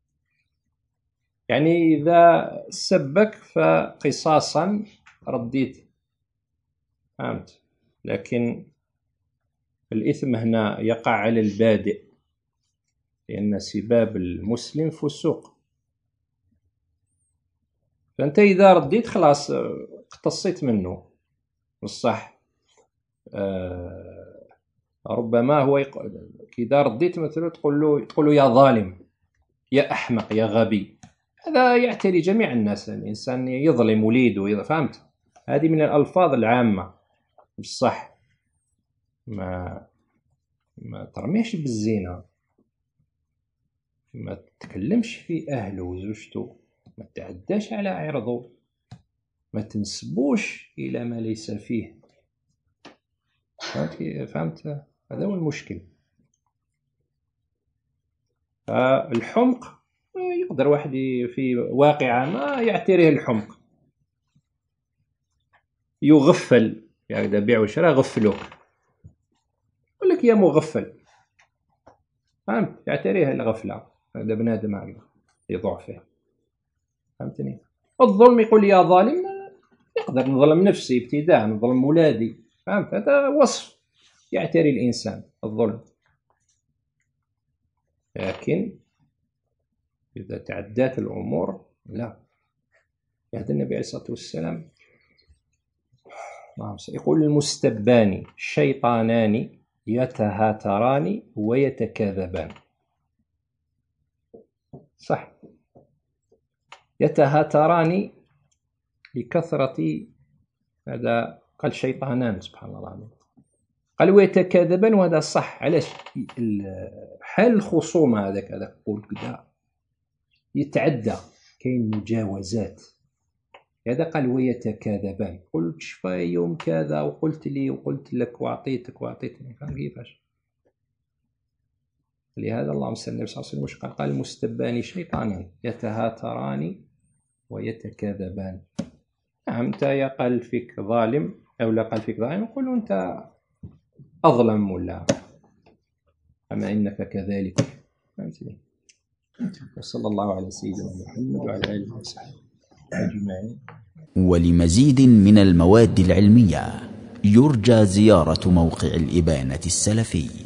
يعني إذا سبك فقصاصا رديت. فهمت؟ لكن الإثم هنا يقع على البادئ، لأن سباب المسلم فسوق، فأنت إذا رديت خلاص اقتصيت منه. والصح آه ربما هو يق... إذا رديت مثلا تقول له تقول له يا ظالم، يا أحمق، يا غبي، هذا يعتري جميع الناس. الإنسان يظلم وليده، فهمت؟ هذه من الألفاظ العامة مش صح. ما ما ترميش بالزنا، ما تتكلمش في أهله وزوجته، ما تعداش على عرضه، ما تنسبوش إلى ما ليس فيه. فهمت؟ فهمت؟ هذا هو المشكل. الحمق يقدر واحد في واقعة ما يعتريه الحمق، يغفل، يعني إذا بيع وشراء غفلوك، يقول لك يا مغفل، فهمت؟ يعتريه الغفلة، هذا بنادم هكذا يضعف فيه، فهمتني؟ الظلم يقول يا ظالم، يقدر نظلم نفسي ابتداء، نظلم ولادي، فهمت؟ هذا وصف يعتري الإنسان الظلم. لكن إذا تعدات الأمور لا. يهدى النبي عليه الصلاة والسلام يقول المستبان شيطانان يتهاتران ويتكاذبان. صح، يتهاتران لكثرة، هذا قال شيطانان، سبحان الله العظيم، قال ويتكاذبان، وهذا صح. علاش؟ حال الخصومة هذاك هذاك قول كذا يتعدى، كاين مجاوزات، هذا قال ويتكاذبان. قلت شفا يوم كذا وقلت لي وقلت لك وعطيتك وعطيتني، فهم كيفاش؟ لهذا اللهم صل على النبي صلى الله عليه وسلم قال قال المستبان شيطانان يتهاتران ويتكاذبان. نعم، انت يا قال فيك ظالم او لا قال فيك ظالم، نقول انت اظلم ولا، اما انك كذلك، فهمتني؟ وصلى الله على سيدنا محمد وعلى اله وصحبه أجمعين. ولمزيد من المواد العلمية يرجى زيارة موقع الإبانة السلفي.